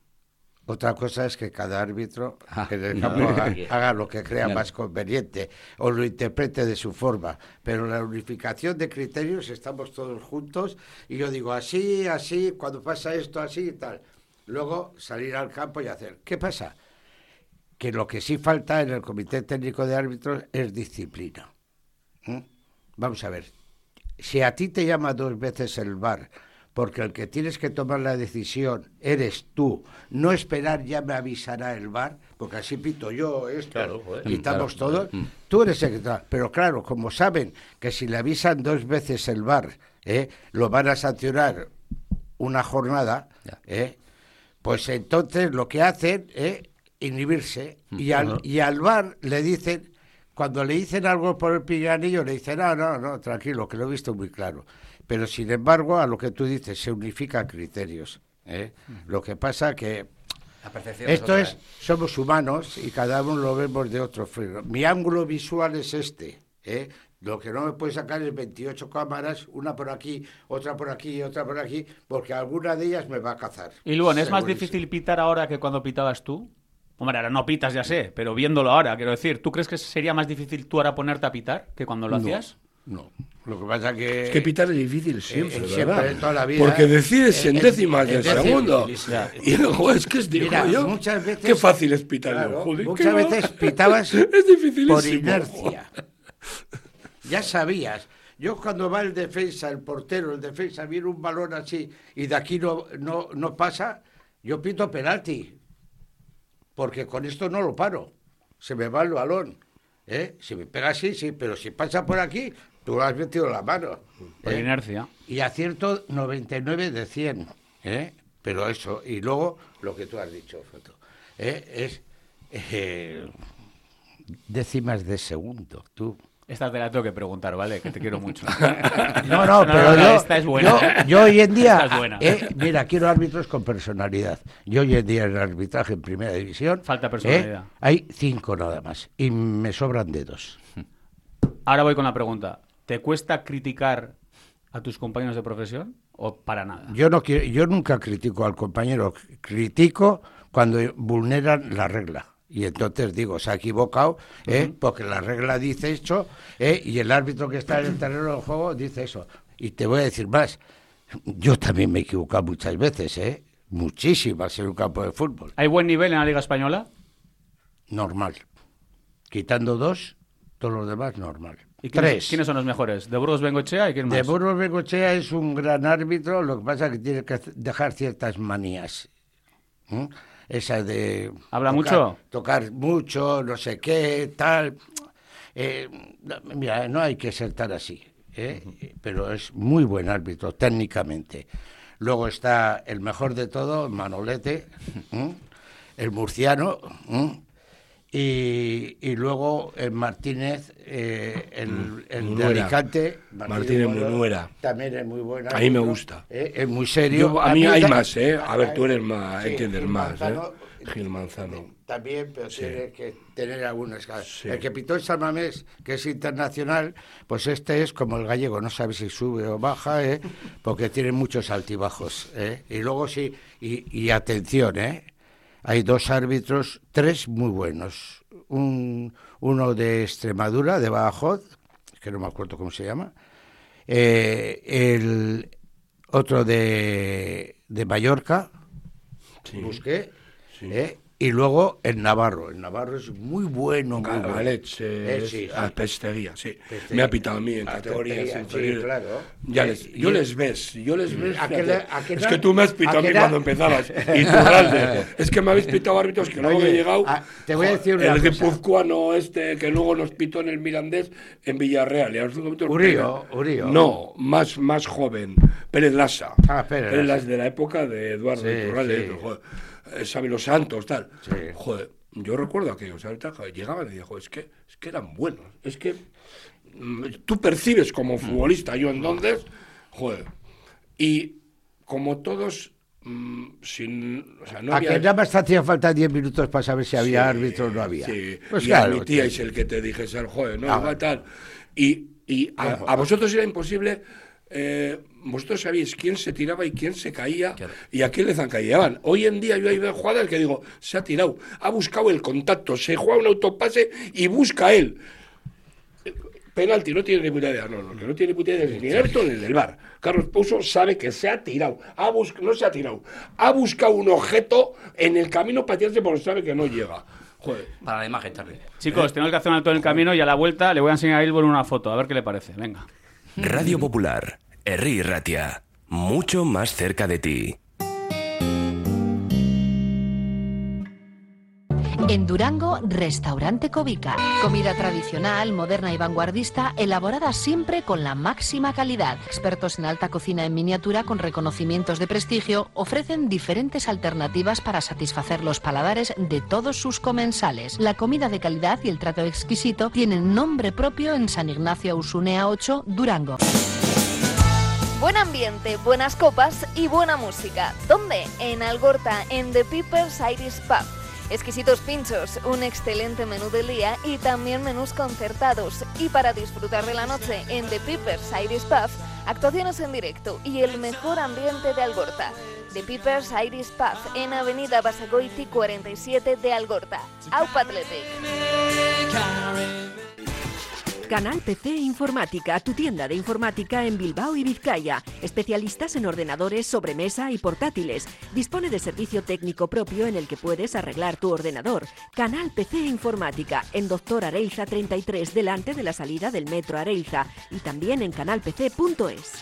Otra cosa es que cada árbitro Ah, en el no, campo haga, no. haga lo que crea Claro. más conveniente o lo interprete de su forma. Pero la unificación de criterios estamos todos juntos y yo digo así, así, cuando pasa esto, así y tal. Luego salir al campo y hacer. ¿Qué pasa? Que lo que sí falta en el Comité Técnico de Árbitros es disciplina. ¿Mm? Vamos a ver. Si a ti te llama dos veces el V A R, porque el que tienes que tomar la decisión eres tú, no esperar ya me avisará el V A R, porque así pito yo esto, Claro, joder. quitamos Claro, todo, joder. tú eres el que tal. Pero claro, como saben que si le avisan dos veces el V A R, ¿eh? lo van a sancionar una jornada, Ya. ¿eh? pues entonces lo que hacen es inhibirse y al, Ajá. y al V A R le dicen, cuando le dicen algo por el pinganillo, le dicen, no, no, no, tranquilo, que lo he visto muy claro. Pero sin embargo, a lo que tú dices, se unifican criterios. ¿eh? Lo que pasa que La percepción es esto otra, es, ¿eh? somos humanos y cada uno lo vemos de otro filo. Mi ángulo visual es este. ¿eh? Lo que no me puede sacar es veintiocho cámaras, una por aquí, otra por aquí, otra por aquí, porque alguna de ellas me va a cazar. Ilbon, ¿es más Segurísimo. difícil pitar ahora que cuando pitabas tú? Hombre, ahora no pitas, ya sé, pero viéndolo ahora, quiero decir, ¿tú crees que sería más difícil tú ahora ponerte a pitar que cuando lo No. hacías? no. Lo que pasa que... Es que pitar es difícil siempre, eh, ¿verdad? siempre, toda la vida. Porque decides en eh, décimas eh, del eh, segundo. eh, eh, Y luego es que es digo Mira, yo, muchas veces, qué fácil es pitar. claro, yo, joder, muchas qué veces va. pitabas es dificilísimo. por inercia. Ya sabías. Yo cuando va el defensa, el portero, el defensa, viene un balón así y de aquí no, no, no pasa, yo pito penalti. Porque con esto no lo paro. Se me va el balón. ¿eh? Si me pega así, sí, pero si pasa por aquí, tú lo has metido en la mano. Por ¿eh? inercia. Y acierto noventa y nueve de cien. ¿eh? Pero eso, y luego lo que tú has dicho, Foto, ¿eh? es eh, décimas de segundo, tú. Esta te la tengo que preguntar, ¿vale? Que te quiero mucho. No, no, pero yo, esta es buena. Yo, yo hoy en día, Esta es buena. eh, mira, quiero árbitros con personalidad. Yo hoy en día en el arbitraje en primera división... Falta personalidad. eh, hay cinco nada más, y me sobran dedos. Ahora voy con la pregunta. ¿Te cuesta criticar a tus compañeros de profesión o para nada? Yo, no quiero, yo nunca critico al compañero, critico cuando vulneran la regla. Y entonces digo, se ha equivocado, ¿eh? uh-huh. porque la regla dice eso, ¿eh? y el árbitro que está en el terreno del juego dice eso. Y te voy a decir más, yo también me he equivocado muchas veces, ¿eh? muchísimas en un campo de fútbol. ¿Hay buen nivel en la Liga Española? Normal. Quitando dos, todos los demás normal. ¿Y quiénes, Tres. ¿Quiénes son los mejores? ¿De Burgos Bengoechea y quién más? De Burgos Bengoechea es un gran árbitro, lo que pasa es que tiene que dejar ciertas manías. ¿Mm? Esa de... ¿Habla tocar, mucho? Tocar mucho, no sé qué, tal. Eh, no, mira, no hay que ser tan así, ¿eh? uh-huh. pero es muy buen árbitro técnicamente. Luego está el mejor de todo, Manolete, ¿eh? el murciano, ¿eh? y, y luego el Martínez, eh, el, el de Alicante. Martínez Munuera. También es muy buen árbitro. A mí me gusta. ¿eh? Es muy serio. Yo, a, a mí hay más, ¿eh? A ver, tú eres más, sí, entiendes más, Manzano, ¿eh? Gil Manzano. También, pero sí. tiene que tener algunas cosas. Sí. El que pitó en San Mamés, que es internacional, pues este es como el gallego, no sabe si sube o baja, ¿eh? porque tiene muchos altibajos. ¿eh? Y luego sí, y, y atención, ¿eh? hay dos árbitros, tres muy buenos. Un, uno de Extremadura, de Badajoz, que no me acuerdo cómo se llama, eh, el otro de, de Mallorca, sí. busqué, sí. ¿eh? y luego el Navarro. El Navarro es muy bueno. Muy bueno. Alex, eh, eh, sí, a Pesteguía, sí. Pesteguía. Me ha pitado a mí en a categorías inferiores. Sí, claro. Ya les, yo les ves, yo les ves. Aquel, aquel, es que tú me has pitado a mí cuando empezabas. Y Turralde. Es que me habéis pitado árbitros que luego me he llegado. A, te voy a decir una el cosa. guipuzcoano este que luego nos pitó en el Mirandés en Villarreal. Y a los cinco minutos Urío, Urío. No, más, más joven. Pérez Lassa. Ah, Pérez, Pérez Lassa de la época de Eduardo sí, Turralde. Sí. Joder. Sabe los Santos, tal. Sí. Joder, yo recuerdo aquellos, ¿sabes? Llegaban y decían, joder, es que, es que eran buenos. Es que mm, tú percibes como futbolista, yo entonces, joder. Y como todos, mmm, sin. O sea, no ¿A había... que nada más te hacía falta diez minutos para saber si había sí, árbitro o no había? Sí, pues y claro, admitíais sí. el que te dijese el joder, ¿no? Ah, Igual tal. Y, y a, a vosotros era imposible. Eh, vosotros sabíais quién se tiraba y quién se caía claro. y a quién le zancallaban. Hoy en día yo hay jugadas que digo, se ha tirado, ha buscado el contacto, se juega un autopase y busca él. Penalti, no tiene ni puta idea, no, no, que no tiene ni puta idea ni el árbitro ni el del V A R. Carlos Pouso sabe que se ha tirado, ha bus- no se ha tirado, ha buscado un objeto en el camino para tirarse porque sabe que no llega. Joder. Para la imagen, Charlie. Chicos, ¿Eh? tenemos que hacer un alto en el camino y a la vuelta le voy a enseñar a Ilbor una foto, a ver qué le parece. Venga. Radio Popular, Herri Ratia, mucho más cerca de ti. En Durango, Restaurante Cobica. Comida tradicional, moderna y vanguardista, elaborada siempre con la máxima calidad. Expertos en alta cocina en miniatura con reconocimientos de prestigio ofrecen diferentes alternativas para satisfacer los paladares de todos sus comensales. La comida de calidad y el trato exquisito tienen nombre propio en San Ignacio Usunea ocho, Durango. Buen ambiente, buenas copas y buena música. ¿Dónde? En Algorta, en The Peepers Irish Pub. Exquisitos pinchos, un excelente menú del día y también menús concertados. Y para disfrutar de la noche en The Peepers Irish Pub, actuaciones en directo y el mejor ambiente de Algorta. The Peepers Irish Pub en Avenida Basagoiti cuarenta y siete de Algorta. Aupa Athletic. Canal P C Informática, tu tienda de informática en Bilbao y Vizcaya. Especialistas en ordenadores, sobremesa y portátiles. Dispone de servicio técnico propio en el que puedes arreglar tu ordenador. Canal P C Informática, en Doctor Areilza treinta y tres, delante de la salida del Metro Areilza. Y también en canal p c punto es.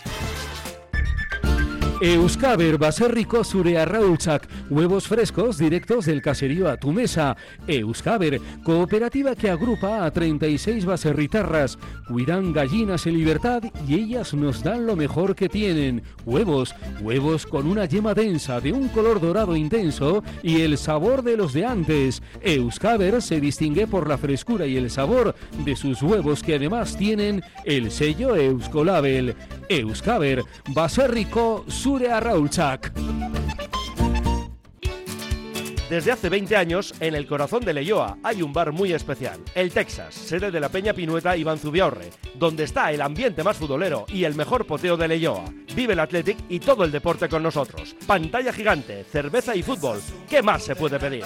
Euskaber baserriko zure arraultzak, huevos frescos directos del caserío a tu mesa. Euskaber, cooperativa que agrupa a treinta y seis baserritarras. Cuidan gallinas en libertad y ellas nos dan lo mejor que tienen. Huevos, huevos con una yema densa de un color dorado intenso y el sabor de los de antes. Euskaber se distingue por la frescura y el sabor de sus huevos que además tienen el sello Euskolabel. Euskaber, baserriko zure arraultzak. Desde hace veinte años, en el corazón de Leioa hay un bar muy especial, el Texas, sede de la Peña Pinueta Iván Zubiaurre, donde está el ambiente más futbolero y el mejor poteo de Leioa. Vive el Athletic y todo el deporte con nosotros. Pantalla gigante, cerveza y fútbol. ¿Qué más se puede pedir?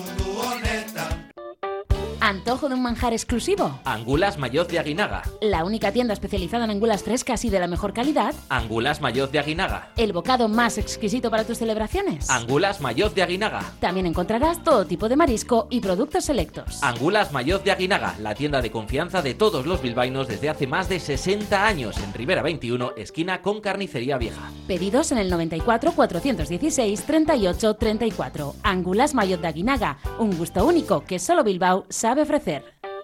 ¿Antojo de un manjar exclusivo? Angulas Mayoz de Aguinaga. La única tienda especializada en angulas frescas y de la mejor calidad. Angulas Mayoz de Aguinaga. El bocado más exquisito para tus celebraciones. Angulas Mayoz de Aguinaga. También encontrarás todo tipo de marisco y productos selectos. Angulas Mayoz de Aguinaga, la tienda de confianza de todos los bilbaínos desde hace más de sesenta años en Rivera veintiuno, esquina con Carnicería Vieja. Pedidos en el noventa y cuatro, cuatrocientos dieciséis, treinta y ocho, treinta y cuatro. Angulas Mayoz de Aguinaga, un gusto único que solo Bilbao sabe ofrecer.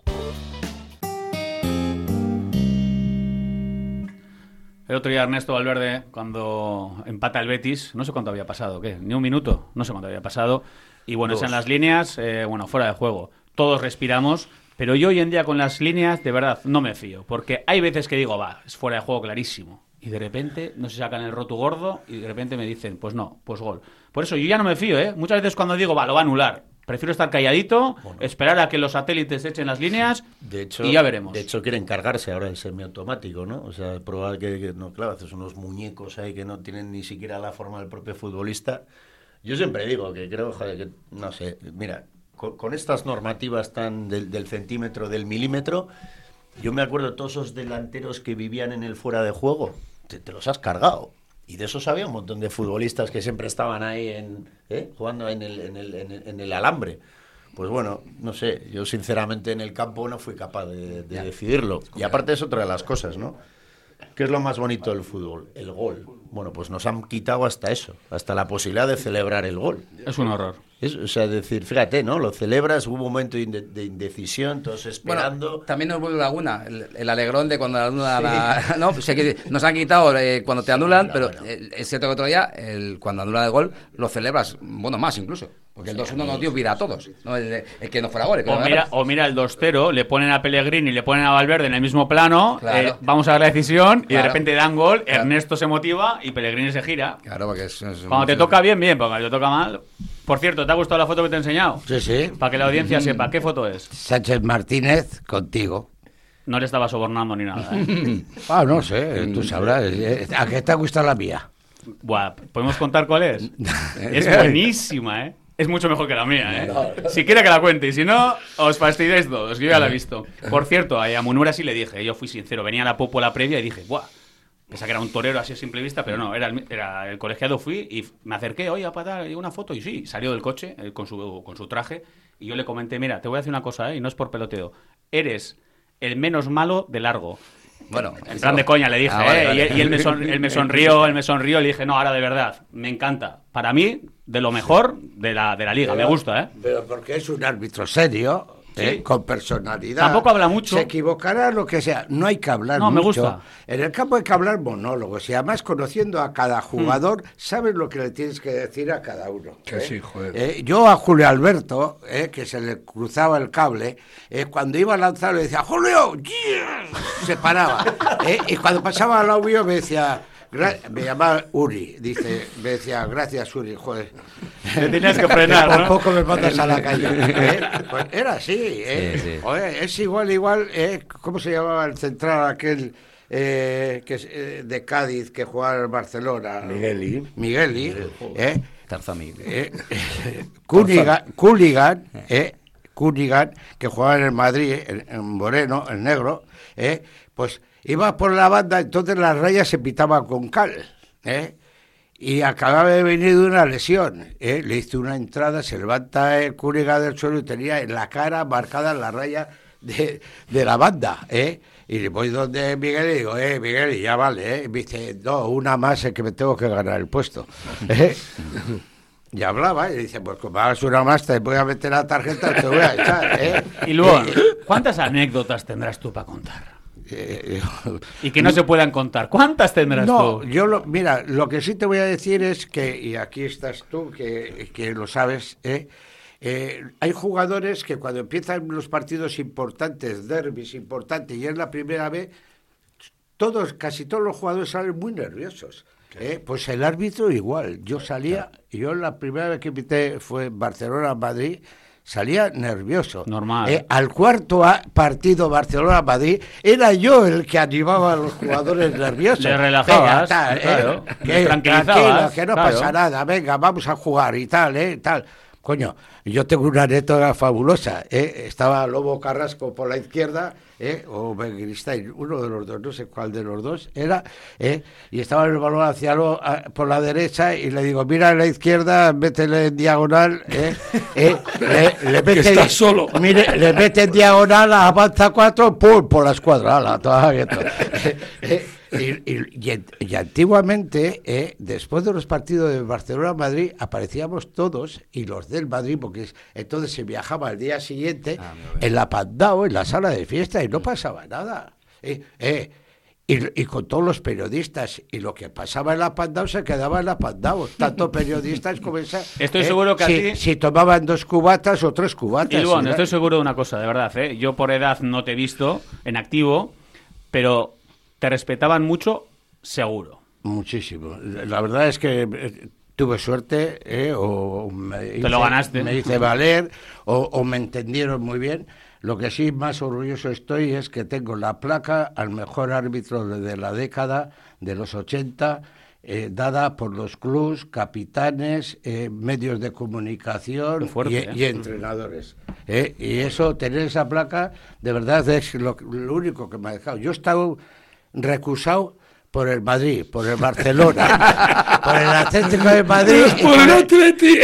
El otro día Ernesto Valverde, cuando empata el Betis, no sé cuánto había pasado, ¿qué? Ni un minuto, no sé cuánto había pasado. Y bueno, están las líneas, eh, bueno, fuera de juego. Todos respiramos, pero yo hoy en día con las líneas, de verdad, no me fío. Porque hay veces que digo, va, es fuera de juego clarísimo. Y de repente, no se sacan el roto gordo y de repente me dicen, pues no, pues gol. Por eso yo ya no me fío, ¿eh? Muchas veces cuando digo, va, lo va a anular. Prefiero estar calladito, bueno, esperar a que los satélites echen las líneas de hecho, y ya veremos. De hecho, quieren cargarse ahora el semiautomático, ¿no? O sea, probar que, que no, claro, haces unos muñecos ahí que no tienen ni siquiera la forma del propio futbolista. Yo siempre digo que creo, joder, que no sé, mira, con, con estas normativas tan del, del centímetro, del milímetro, yo me acuerdo de todos esos delanteros que vivían en el fuera de juego, te, te los has cargado. Y de esos había un montón de futbolistas que siempre estaban ahí en, ¿eh? jugando en el, en, el, en, el, en el alambre. Pues bueno, no sé, yo sinceramente en el campo no fui capaz de, de decidirlo. Y aparte es otra de las cosas, ¿no? ¿Qué es lo más bonito del fútbol? El gol. Bueno, pues nos han quitado hasta eso, hasta la posibilidad de celebrar el gol. Es un horror. Es, o sea, decir, fíjate, ¿no? Lo celebras, hubo un momento de, de indecisión, todos esperando. Bueno, también nos vuelve Laguna, el, el alegrón de cuando anulan sí. la, no, pues que nos han quitado eh, cuando te anulan, pero eh, es cierto que otro día, el, cuando anulan el gol, lo celebras, bueno, más incluso. Porque el dos uno nos dio vida a todos, ¿no? el, el que no fuera gol. O mira, o mira el dos cero, le ponen a Pellegrini y le ponen a Valverde en el mismo plano, claro. eh, vamos a ver la decisión y claro. de repente dan gol, claro. Ernesto se motiva y Pellegrini se gira. Claro, porque es, es cuando te toca bien, bien, porque cuando te toca mal... Por cierto, ¿te ha gustado la foto que te he enseñado? Sí, sí. Para que la audiencia sepa, ¿qué foto es? Sánchez Martínez contigo. No le estaba sobornando ni nada, ¿eh? Ah, no sé, tú sabrás. ¿A qué te ha gustado la mía? Buah, ¿podemos contar cuál es? Es buenísima, ¿eh? Es mucho mejor que la mía, ¿eh? Si quiere que la cuente, y si no, os fastidiáis todos, yo ya la he visto. Por cierto, a Munura sí le dije, yo fui sincero, venía a la popola previa y dije, buah, pensaba que era un torero así a simple vista, pero no, era el, era el colegiado, fui y me acerqué, oye, para dar una foto, y sí, salió del coche eh, con, su, con su traje, y yo le comenté, mira, te voy a decir una cosa, ¿eh? Y no es por peloteo, eres el menos malo de largo. Bueno, en plan de coña le dije, ah, vale, ¿eh? Vale. Y, y él, me son, él me sonrió, él me sonrió, y le dije, no, ahora de verdad, me encanta. Para mí, de lo mejor de la, de la liga, pero, me gusta, ¿eh? Pero porque es un árbitro serio, ¿eh? Sí. Con personalidad. Tampoco habla mucho. Se equivocará lo que sea, no hay que hablar no, mucho. Me gusta. En el campo hay que hablar monólogos, y además conociendo a cada jugador, mm. sabes lo que le tienes que decir a cada uno. Que ¿eh? sí, joder. Eh, yo a Julio Alberto, eh, que se le cruzaba el cable, eh, cuando iba a lanzar le decía, ¡Julio! ¡Yeah! Se paraba. eh, y cuando pasaba al lado mío me decía... Me llamaba Uri, dice, me decía, gracias Uri, joder. Me tenías que frenar, ¿no? Tampoco me mandas a la calle. ¿Eh? Pues era así, ¿eh? Sí, sí. Joder, es igual, igual, ¿eh? ¿Cómo se llamaba el central aquel eh, que es, eh, de Cádiz que jugaba en Barcelona? Migueli. Migueli, ¿eh? Tarzamil. Eh, Cooligan, Cooligan, ¿eh? Cunningham, que jugaba en el Madrid, en, en Moreno, el negro, ¿eh? Pues iba por la banda, entonces las rayas se pitaban con cal, ¿eh? Y acababa de venir de una lesión, ¿eh? Le hice una entrada, se levanta el Cunningham del suelo y tenía en la cara marcada la raya de, de la banda, ¿eh? Y voy donde Miguel y digo, eh, Miguel, ya vale, ¿eh? Y me dice, no, una más es que me tengo que ganar el puesto, ¿eh? Y hablaba, y dice, pues como hagas una más, te voy a meter la tarjeta y te voy a echar, ¿eh? Y luego, ¿cuántas anécdotas tendrás tú para contar? Eh, y que no se puedan contar. ¿Cuántas tendrás no, tú? No, yo, lo, mira, lo que sí te voy a decir es que, y aquí estás tú, que, que lo sabes, ¿eh? Eh, hay jugadores que cuando empiezan los partidos importantes, derbis importantes, y es la primera vez, todos, casi todos los jugadores salen muy nerviosos. ¿eh? Pues el árbitro igual. Yo salía, yo la primera vez que pité fue en Barcelona-Madrid, salía nervioso. Normal. Eh, al cuarto a, partido Barcelona-Madrid, era yo el que animaba a los jugadores nerviosos. Le relajabas, venga, tal, claro. eh, Le que, tranquilizabas, tranquilo, que no claro. pasa nada, venga, vamos a jugar y tal, eh, tal. Coño, yo tengo una anécdota fabulosa, ¿eh? Estaba Lobo Carrasco por la izquierda, ¿eh? O Begiristain, uno de los dos, no sé cuál de los dos era, ¿eh? Y estaba el balón hacia lo, a, por la derecha y le digo, mira a la izquierda, métele en diagonal, ¿eh? ¿eh? Le, le mete, está solo. Mire, le mete en diagonal, avanza cuatro, pum, por la escuadra, ala, toda abierta. ¿eh? ¿eh? Y, y, y, y antiguamente, eh, después de los partidos de Barcelona-Madrid, aparecíamos todos, y los del Madrid, porque entonces se viajaba al día siguiente, ah, en la Pandao, en la sala de fiesta, y no pasaba nada. Eh, eh, y, y con todos los periodistas, y lo que pasaba en la Pandao se quedaba en la Pandao, tanto periodistas como esa. Estoy eh, seguro que si, a ti... si tomaban dos cubatas o tres cubatas. Y bueno, ¿sí? estoy seguro de una cosa, de verdad, ¿eh? Yo por edad no te he visto en activo, pero... te respetaban mucho, seguro. Muchísimo. La verdad es que eh, tuve suerte, eh, o me te hice, lo ganaste. Me hice valer, o, o me entendieron muy bien. Lo que sí más orgulloso estoy es que tengo la placa al mejor árbitro de, de la década de los ochenta, eh, dada por los clubs, capitanes, eh, medios de comunicación fuerte, y, ¿eh? y entrenadores. Eh, y eso, tener esa placa, de verdad es lo, lo único que me ha dejado. Yo he estado recusado por el Madrid, por el Barcelona, por el Atlético de Madrid, por el Atleti,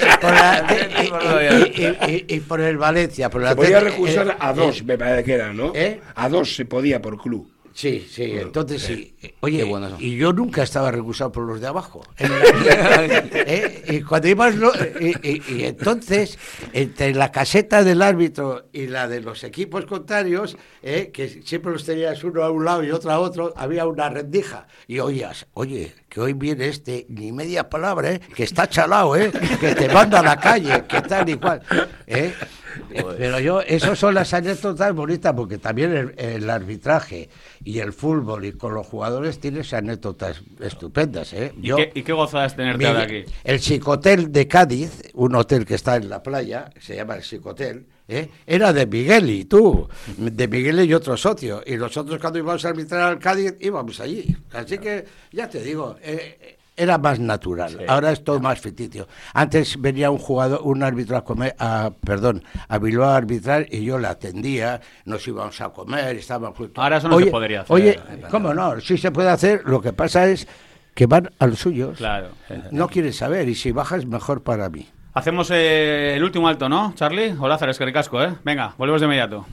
y, y, y, y por el Valencia. Por el se podía Atlético, recusar eh, a dos, eh, me parece que era, ¿no? ¿eh? A dos se podía por club. Sí, sí, Bueno, entonces eh, sí. Oye, bueno y yo nunca estaba recusado por los de abajo. ¿Eh? Y cuando ibas, lo, y, y, y entonces, entre la caseta del árbitro y la de los equipos contrarios, ¿eh? Que siempre los tenías uno a un lado y otro a otro, había una rendija. Y oías, oye, que hoy viene este, ni media palabra, ¿eh? Que está chalado, ¿eh? Que te manda a la calle, que tal y cual. ¿eh? Pero yo, esas son las anécdotas bonitas, porque también el, el arbitraje y el fútbol y con los jugadores tienes anécdotas estupendas, ¿eh? ¿Y, Yo, qué, ¿Y qué gozadas tenerte mi, ahora aquí? El Psicotel de Cádiz, un hotel que está en la playa, se llama el Psicotel, ¿eh? Era de Migueli, tú, de Migueli y otro socio, y nosotros cuando íbamos a arbitrar al Cádiz íbamos allí, así que ya te digo, eh, era más natural, sí. Ahora es todo más ficticio. Antes venía un jugador, un árbitro a comer, a, perdón, a Bilbao a arbitrar y yo le atendía, nos íbamos a comer, estábamos juntos. Ahora eso no oye, se podría hacer. Oye, ¿cómo no? Sí se puede hacer, lo que pasa es que van a los suyos, claro. No quieren saber, y si bajas mejor para mí. Hacemos eh, el último alto, ¿no, Charlie? Hola, Zares, que ricasco, ¿eh? Venga, volvemos de inmediato.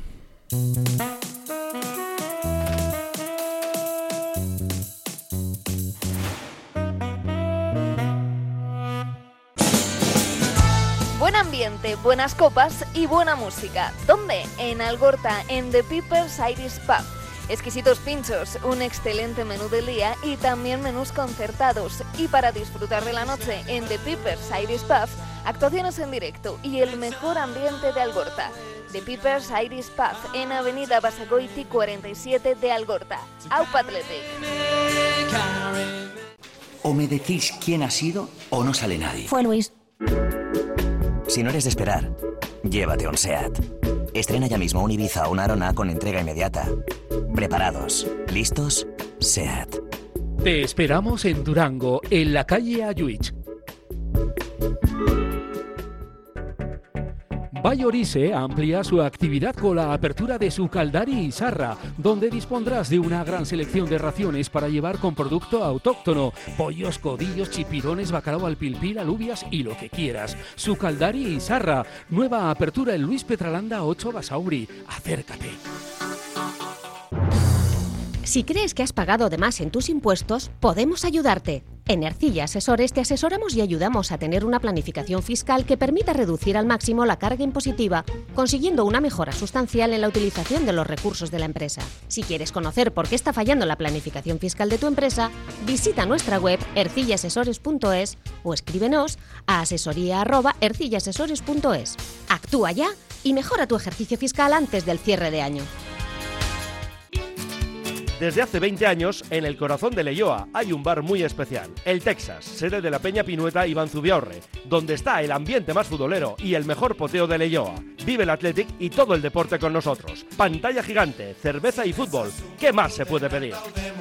Buen ambiente, buenas copas y buena música. ¿Dónde? En Algorta, en The Peepers Irish Pub. Exquisitos pinchos, un excelente menú del día y también menús concertados. Y para disfrutar de la noche en The Peepers Irish Pub, actuaciones en directo y el mejor ambiente de Algorta. The Peepers Irish Pub en Avenida Basagoiti cuarenta y siete de Algorta. Aupa Athletic. O me decís quién ha sido o no sale nadie. Fue Luis. Si no eres de esperar, llévate un SEAT. Estrena ya mismo un Ibiza o una Arona con entrega inmediata. Preparados, listos, SEAT. Te esperamos en Durango, en la calle Ayuich. Bayorise amplía su actividad con la apertura de su Caldari y Sarra, donde dispondrás de una gran selección de raciones para llevar con producto autóctono, pollos, codillos, chipirones, bacalao al pilpil, alubias y lo que quieras. Su Caldari y Sarra, nueva apertura en Luis Petralanda ocho Basauri. Acércate. Si crees que has pagado de más en tus impuestos, podemos ayudarte. En Ercilla Asesores te asesoramos y ayudamos a tener una planificación fiscal que permita reducir al máximo la carga impositiva, consiguiendo una mejora sustancial en la utilización de los recursos de la empresa. Si quieres conocer por qué está fallando la planificación fiscal de tu empresa, visita nuestra web ercilla asesores punto es o escríbenos a asesoría arroba ercilla asesores punto es. Actúa ya y mejora tu ejercicio fiscal antes del cierre de año. Desde hace veinte años, en el corazón de Leioa hay un bar muy especial, el Texas, sede de la Peña Pinueta Iván Zubiaurre, donde está el ambiente más futbolero y el mejor poteo de Leioa. Vive el Athletic y todo el deporte con nosotros. Pantalla gigante, cerveza y fútbol. ¿Qué más se puede pedir?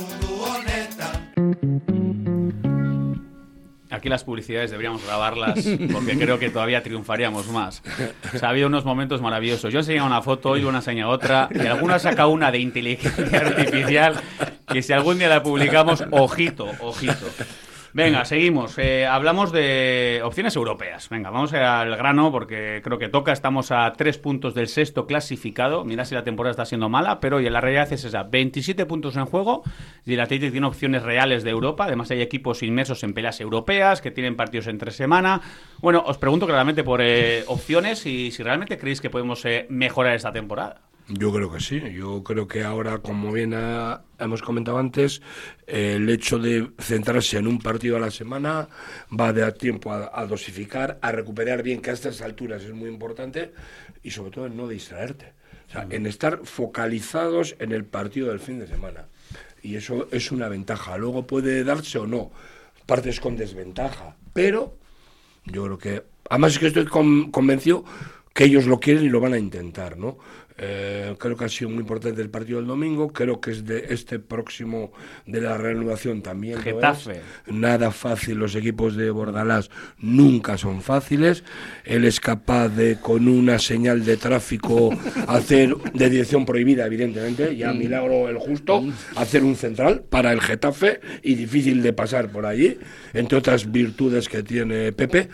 Aquí las publicidades deberíamos grabarlas porque creo que todavía triunfaríamos más. O sea, ha habido unos momentos maravillosos. Yo he enseñado una foto, Iván ha enseñado otra y alguno ha sacado una de inteligencia artificial que si algún día la publicamos, ojito, ojito. Venga, seguimos. Eh, hablamos de opciones europeas. Venga, vamos al grano porque creo que toca. Estamos a tres puntos del sexto clasificado. Mira si la temporada está siendo mala, pero oye, la realidad es esa. veintisiete puntos en juego y el Atlético tiene opciones reales de Europa. Además hay equipos inmersos en peleas europeas que tienen partidos entre semana. Bueno, os pregunto claramente por eh, opciones y si realmente creéis que podemos eh, mejorar esta temporada. Yo creo que sí, yo creo que ahora, como bien ha, hemos comentado antes, eh, el hecho de centrarse en un partido a la semana va a dar tiempo a, a dosificar, a recuperar bien, que a estas alturas es muy importante, y sobre todo en no distraerte, o sea, en estar focalizados en el partido del fin de semana, y eso es una ventaja. Luego puede darse o no, partes con desventaja, pero yo creo que, además es que estoy con, convencido que ellos lo quieren y lo van a intentar, ¿no? Eh, creo que ha sido muy importante el partido del domingo, creo que es de este próximo de la reanudación también. Getafe. Nada fácil, los equipos de Bordalás nunca son fáciles. Él es capaz de, con una señal de tráfico, hacer de dirección prohibida, evidentemente, ya milagro el justo, hacer un central para el Getafe y difícil de pasar por allí, entre otras virtudes que tiene Pepe.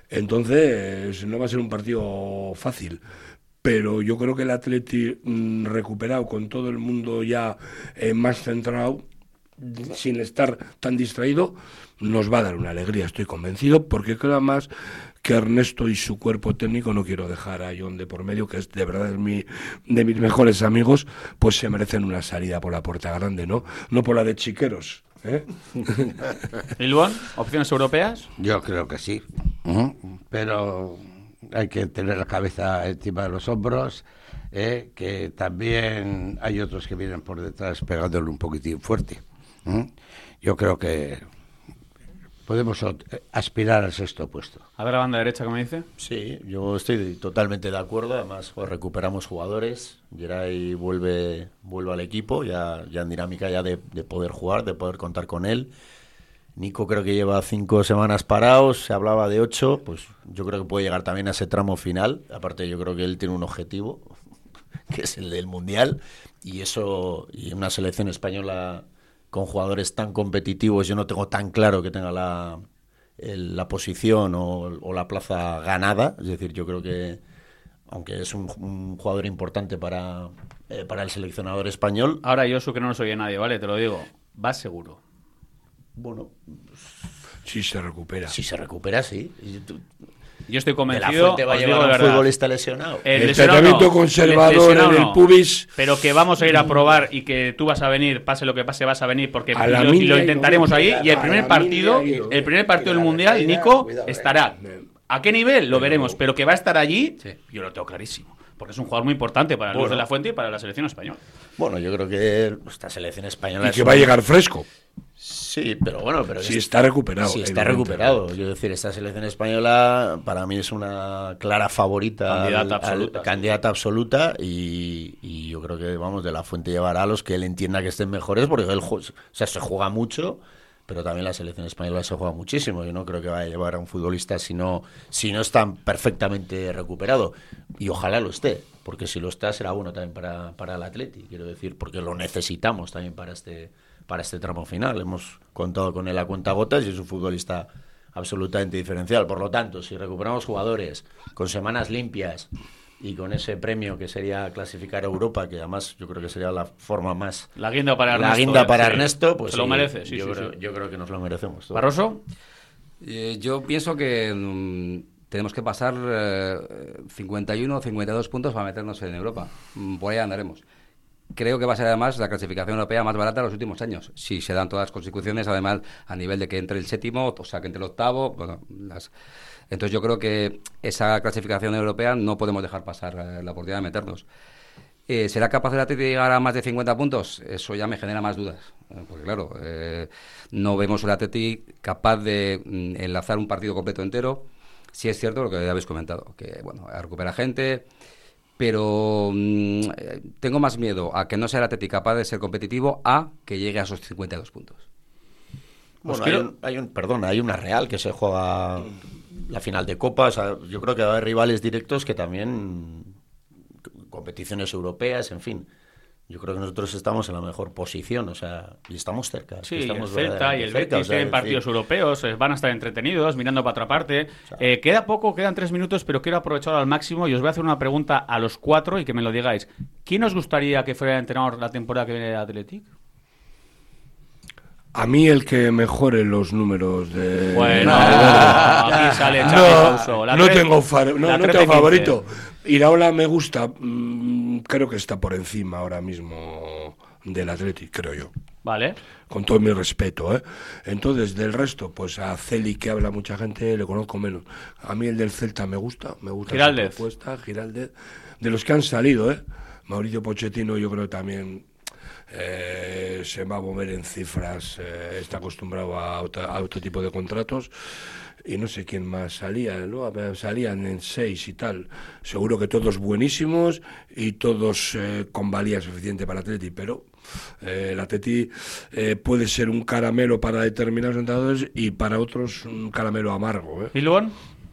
Entonces no va a ser un partido fácil, pero yo creo que el Atleti mmm, recuperado, con todo el mundo ya eh, más centrado, sin estar tan distraído, nos va a dar una alegría, estoy convencido, porque creo más que Ernesto y su cuerpo técnico, no quiero dejar a John de por medio, que es de verdad es mi, de mis mejores amigos, pues se merecen una salida por la puerta grande, ¿no? No por la de Chiqueros. ¿Eh? ¿Y Luan? ¿Opciones europeas? Yo creo que sí, uh-huh. Pero hay que tener la cabeza encima de los hombros, ¿eh? Que también hay otros que vienen por detrás pegándole un poquitín fuerte. ¿Uh? Yo creo que podemos aspirar al sexto puesto. A ver la banda derecha, ¿cómo dice? Sí, yo estoy totalmente de acuerdo. Además, pues, recuperamos jugadores. Geray vuelve vuelve al equipo, ya, ya en dinámica ya de, de poder jugar, de poder contar con él. Nico creo que lleva cinco semanas parados, se hablaba de ocho, pues yo creo que puede llegar también a ese tramo final. Aparte, yo creo que él tiene un objetivo, que es el del Mundial, y eso, y una selección española con jugadores tan competitivos, yo no tengo tan claro que tenga la, el, la posición o, o la plaza ganada. Es decir, yo creo que, aunque es un, un jugador importante para, eh, para el seleccionador español... Ahora, Josu, que no nos oye nadie, ¿vale? Te lo digo, vas seguro. Bueno... Si se recupera. Si se recupera, sí. Y tú, yo estoy convencido. ¿De la Fuente va a llevar a un futbolista lesionado? El, el tratamiento no, conservador en el pubis. Pero que vamos a ir a probar y que tú vas a venir, pase lo que pase, vas a venir porque lo, y lo intentaremos ahí. Y el primer partido, el primer partido del Mundial, Nico, estará. ¿A qué nivel? Lo veremos. Pero que va a estar allí, yo lo tengo clarísimo. Porque es un jugador muy importante para bueno. Luis de la Fuente y para la selección española. Bueno, yo creo que esta selección española... Y que va a llegar fresco. Sí, pero bueno... pero si es, está recuperado. Si está recuperado. Yo quiero decir, esta selección española para mí es una clara favorita. Candidata al, absoluta. Al, candidata absoluta y, y yo creo que, vamos, de la Fuente llevará a los que él entienda que estén mejores porque él o sea, se juega mucho, pero también la selección española se juega muchísimo. Yo no creo que vaya a llevar a un futbolista si no, si no está perfectamente recuperado. Y ojalá lo esté, porque si lo está será bueno también para, para el Atleti, quiero decir, porque lo necesitamos también para este, para este tramo final. Hemos contado con él a cuentagotas y es un futbolista absolutamente diferencial. Por lo tanto, si recuperamos jugadores con semanas limpias y con ese premio que sería clasificar a Europa, que además yo creo que sería la forma más... La guinda para Ernesto. La guinda para sí. Ernesto, pues se lo sí, merece, sí, yo, sí, creo, sí. yo creo que nos lo merecemos. Todos. ¿Barroso? Eh, yo pienso que mmm, tenemos que pasar eh, cincuenta y uno o cincuenta y dos puntos para meternos en Europa. Mm, por ahí andaremos. Creo que va a ser además la clasificación europea más barata de los últimos años. Si se dan todas las consecuciones, además, a nivel de que entre el séptimo, o sea, que entre el octavo, bueno, las... Entonces yo creo que esa clasificación europea no podemos dejar pasar eh, la oportunidad de meternos. Eh, ¿Será capaz el Atleti de llegar a más de cincuenta puntos? Eso ya me genera más dudas. Eh, porque claro, eh, no vemos el Atleti capaz de mm, enlazar un partido completo entero. Sí es cierto lo que habéis comentado, que bueno, recupera gente, pero mmm, tengo más miedo a que no sea el Atleti capaz de ser competitivo a que llegue a esos cincuenta y dos puntos. Bueno, hay un, hay un, perdón, hay una Real que se juega la final de Copa. O sea, yo creo que va a haber rivales directos que también competiciones europeas, en fin. Yo creo que nosotros estamos en la mejor posición, o sea, y estamos cerca. Sí, estamos el Celta y el cerca, Betis o sea, tienen partidos sí. europeos, eh, van a estar entretenidos, mirando para otra parte. O sea, eh, queda poco, quedan tres minutos, pero quiero aprovecharlo al máximo y os voy a hacer una pregunta a los cuatro y que me lo digáis. ¿Quién os gustaría que fuera el entrenador la temporada que viene de Athletic? A mí el que mejore los números de... Bueno, aquí sale Xavi Alonso. No, no tengo, far... no, no tengo favorito. Iraola me gusta, mmm, creo que está por encima ahora mismo del Athletic, creo yo. Vale. Con todo mi respeto, ¿eh? Entonces, del resto, pues a Celi, que habla mucha gente, le conozco menos. A mí el del Celta me gusta, me gusta Giraldez. su propuesta, Giraldez. De los que han salido, ¿eh? Mauricio Pochettino, yo creo también... Eh, se va a mover en cifras, eh, está acostumbrado a otro, a otro tipo de contratos y no sé quién más salía, ¿no? Salían en seis y tal, seguro que todos buenísimos y todos eh, con valía suficiente para Atleti, pero eh, el Atleti eh, puede ser un caramelo para determinados entrenadores y para otros un caramelo amargo, ¿eh? ¿Y Luan?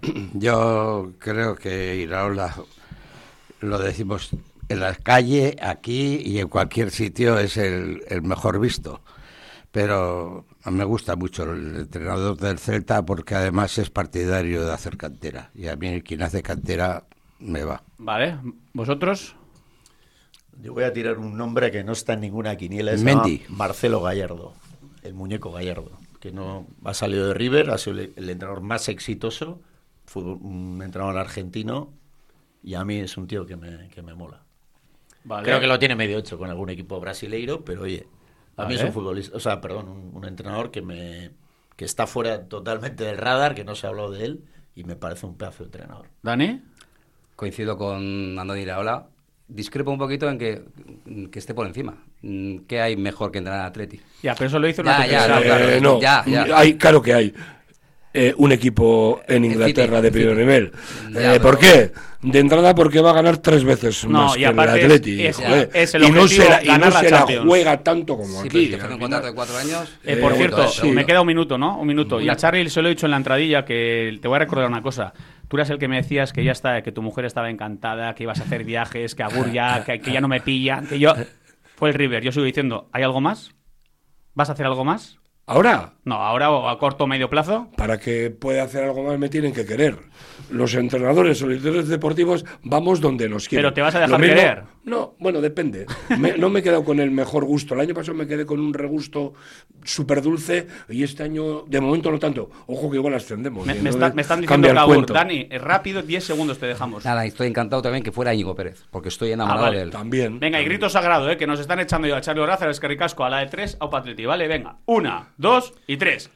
Yo creo que Iraola, lo decimos en la calle, aquí y en cualquier sitio, es el, el mejor visto. Pero me gusta mucho el entrenador del Celta porque además es partidario de hacer cantera. Y a mí quien hace cantera me va. Vale, ¿vosotros? Yo voy a tirar un nombre que no está en ninguna quiniela. Se Mendy. llama Marcelo Gallardo, el muñeco Gallardo, que no ha salido de River, ha sido el, el entrenador más exitoso, fútbol, un entrenador argentino, y a mí es un tío que me, que me mola. Vale. Creo que lo tiene medio hecho con algún equipo brasileiro, pero oye, a vale. mí es un futbolista, o sea, perdón, un, un entrenador que me que está fuera totalmente del radar, que no se ha hablado de él, y me parece un pedazo de entrenador. ¿Dani? Coincido con Andoni Iraola. Discrepo un poquito en que, que esté por encima. ¿Qué hay mejor que entrenar a Atleti? Ya, pero eso lo hizo ya, una ya, no, claro, eh, no, ya, ya. Hay, claro que hay. Eh, un equipo en Inglaterra de primer nivel. Ya, eh, ¿Por qué? De entrada porque va a ganar tres veces no, más y que el aparte Atleti. es, joder. es el y no se la, y ganar no la se la Champions. juega tanto como Sí, aquí. pero te hace un contrato de cuatro años. Eh, por Eh, cierto, sí. me queda un minuto, ¿no? Un minuto. Y a Charlie se lo he dicho en la entradilla que te voy a recordar una cosa. Tú eras el que me decías que ya está, que tu mujer estaba encantada, que ibas a hacer viajes, que agur ya, que, que ya no me pillan, que yo... Fue el River. Yo sigo diciendo, ¿hay algo más? ¿Vas a hacer algo más? ¿Ahora? No, ahora o a corto o medio plazo. Para que pueda hacer algo más me tienen que querer. Los entrenadores o los directores deportivos vamos donde nos quieren. Pero te vas a dejar Lo mismo- querer. No, bueno, depende. Me- no me he quedado con el mejor gusto. El año pasado me quedé con un regusto súper dulce y este año, de momento, no tanto. Ojo que igual ascendemos. Me, y me, entonces está- me están diciendo cambia que el agur. cuento. Dani, eh, rápido, diez segundos te dejamos. Nada, estoy encantado también que fuera Íñigo Pérez, porque estoy Ah, enamorado vale. de él. También. Venga, y grito sagrado, ¿eh? Que nos están echando yo a Charlie Oraza, al Escarricasco, a la de tres, a Atleti, ¿vale? Venga, una, dos y tres.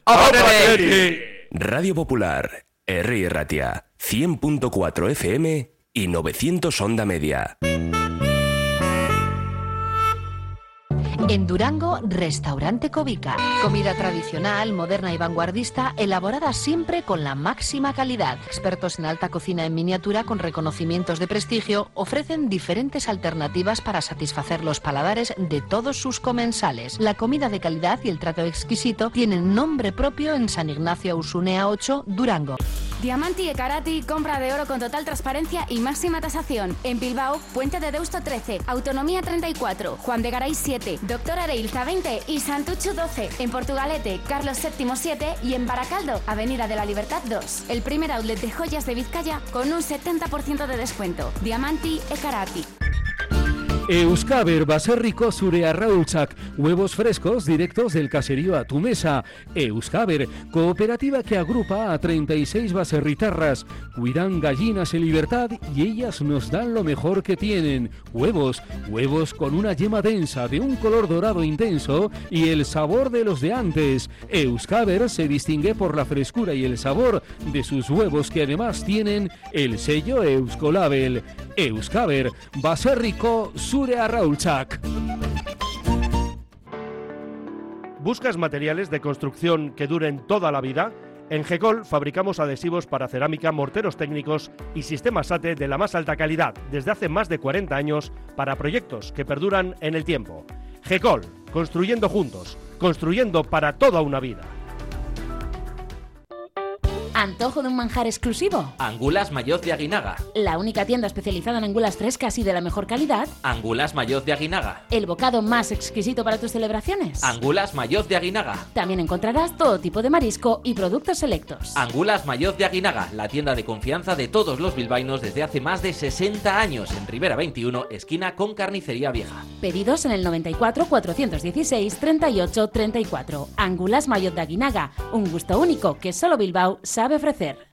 Radio Popular, Herri Ratia, cien punto cuatro F M y novecientos onda media. En Durango, Restaurante Covica. Comida tradicional, moderna y vanguardista, elaborada siempre con la máxima calidad. Expertos en alta cocina en miniatura con reconocimientos de prestigio ofrecen diferentes alternativas para satisfacer los paladares de todos sus comensales. La comida de calidad y el trato exquisito tienen nombre propio en San Ignacio Ausunea ocho, Durango. Diamanti e Karati, compra de oro con total transparencia y máxima tasación. En Bilbao, Puente de Deusto trece, Autonomía treinta y cuatro, Juan de Garay siete, Doctor Areilza veinte y Santucho doce. En Portugalete, Carlos séptimo siete y en Baracaldo, Avenida de la Libertad dos. El primer outlet de joyas de Vizcaya con un setenta por ciento de descuento. Diamanti e Karati. Euskaber, baserriko zure arraultzak, huevos frescos directos del caserío a tu mesa. Euskaber, cooperativa que agrupa a treinta y seis baserritarras. Cuidan gallinas en libertad y ellas nos dan lo mejor que tienen. Huevos, huevos con una yema densa de un color dorado intenso y el sabor de los de antes. Euskaber se distingue por la frescura y el sabor de sus huevos que además tienen el sello Euskolabel. Euskaber, baserriko zure arraultzak. ¿Buscas materiales de construcción que duren toda la vida? En Gecol fabricamos adhesivos para cerámica, morteros técnicos y sistemas SATE de la más alta calidad desde hace más de cuarenta años para proyectos que perduran en el tiempo. Gecol, construyendo juntos, construyendo para toda una vida. ¿Antojo de un manjar exclusivo? Angulas Mayoz de Aguinaga. La única tienda especializada en angulas frescas y de la mejor calidad. Angulas Mayoz de Aguinaga. El bocado más exquisito para tus celebraciones. Angulas Mayoz de Aguinaga. También encontrarás todo tipo de marisco y productos selectos. Angulas Mayoz de Aguinaga, la tienda de confianza de todos los bilbaínos desde hace más de sesenta años en Rivera veintiuno, esquina con Carnicería Vieja. Pedidos en el noventa y cuatro, cuatrocientos dieciséis, treinta y ocho, treinta y cuatro. Angulas Mayoz de Aguinaga, un gusto único que solo Bilbao sabe ofrecer.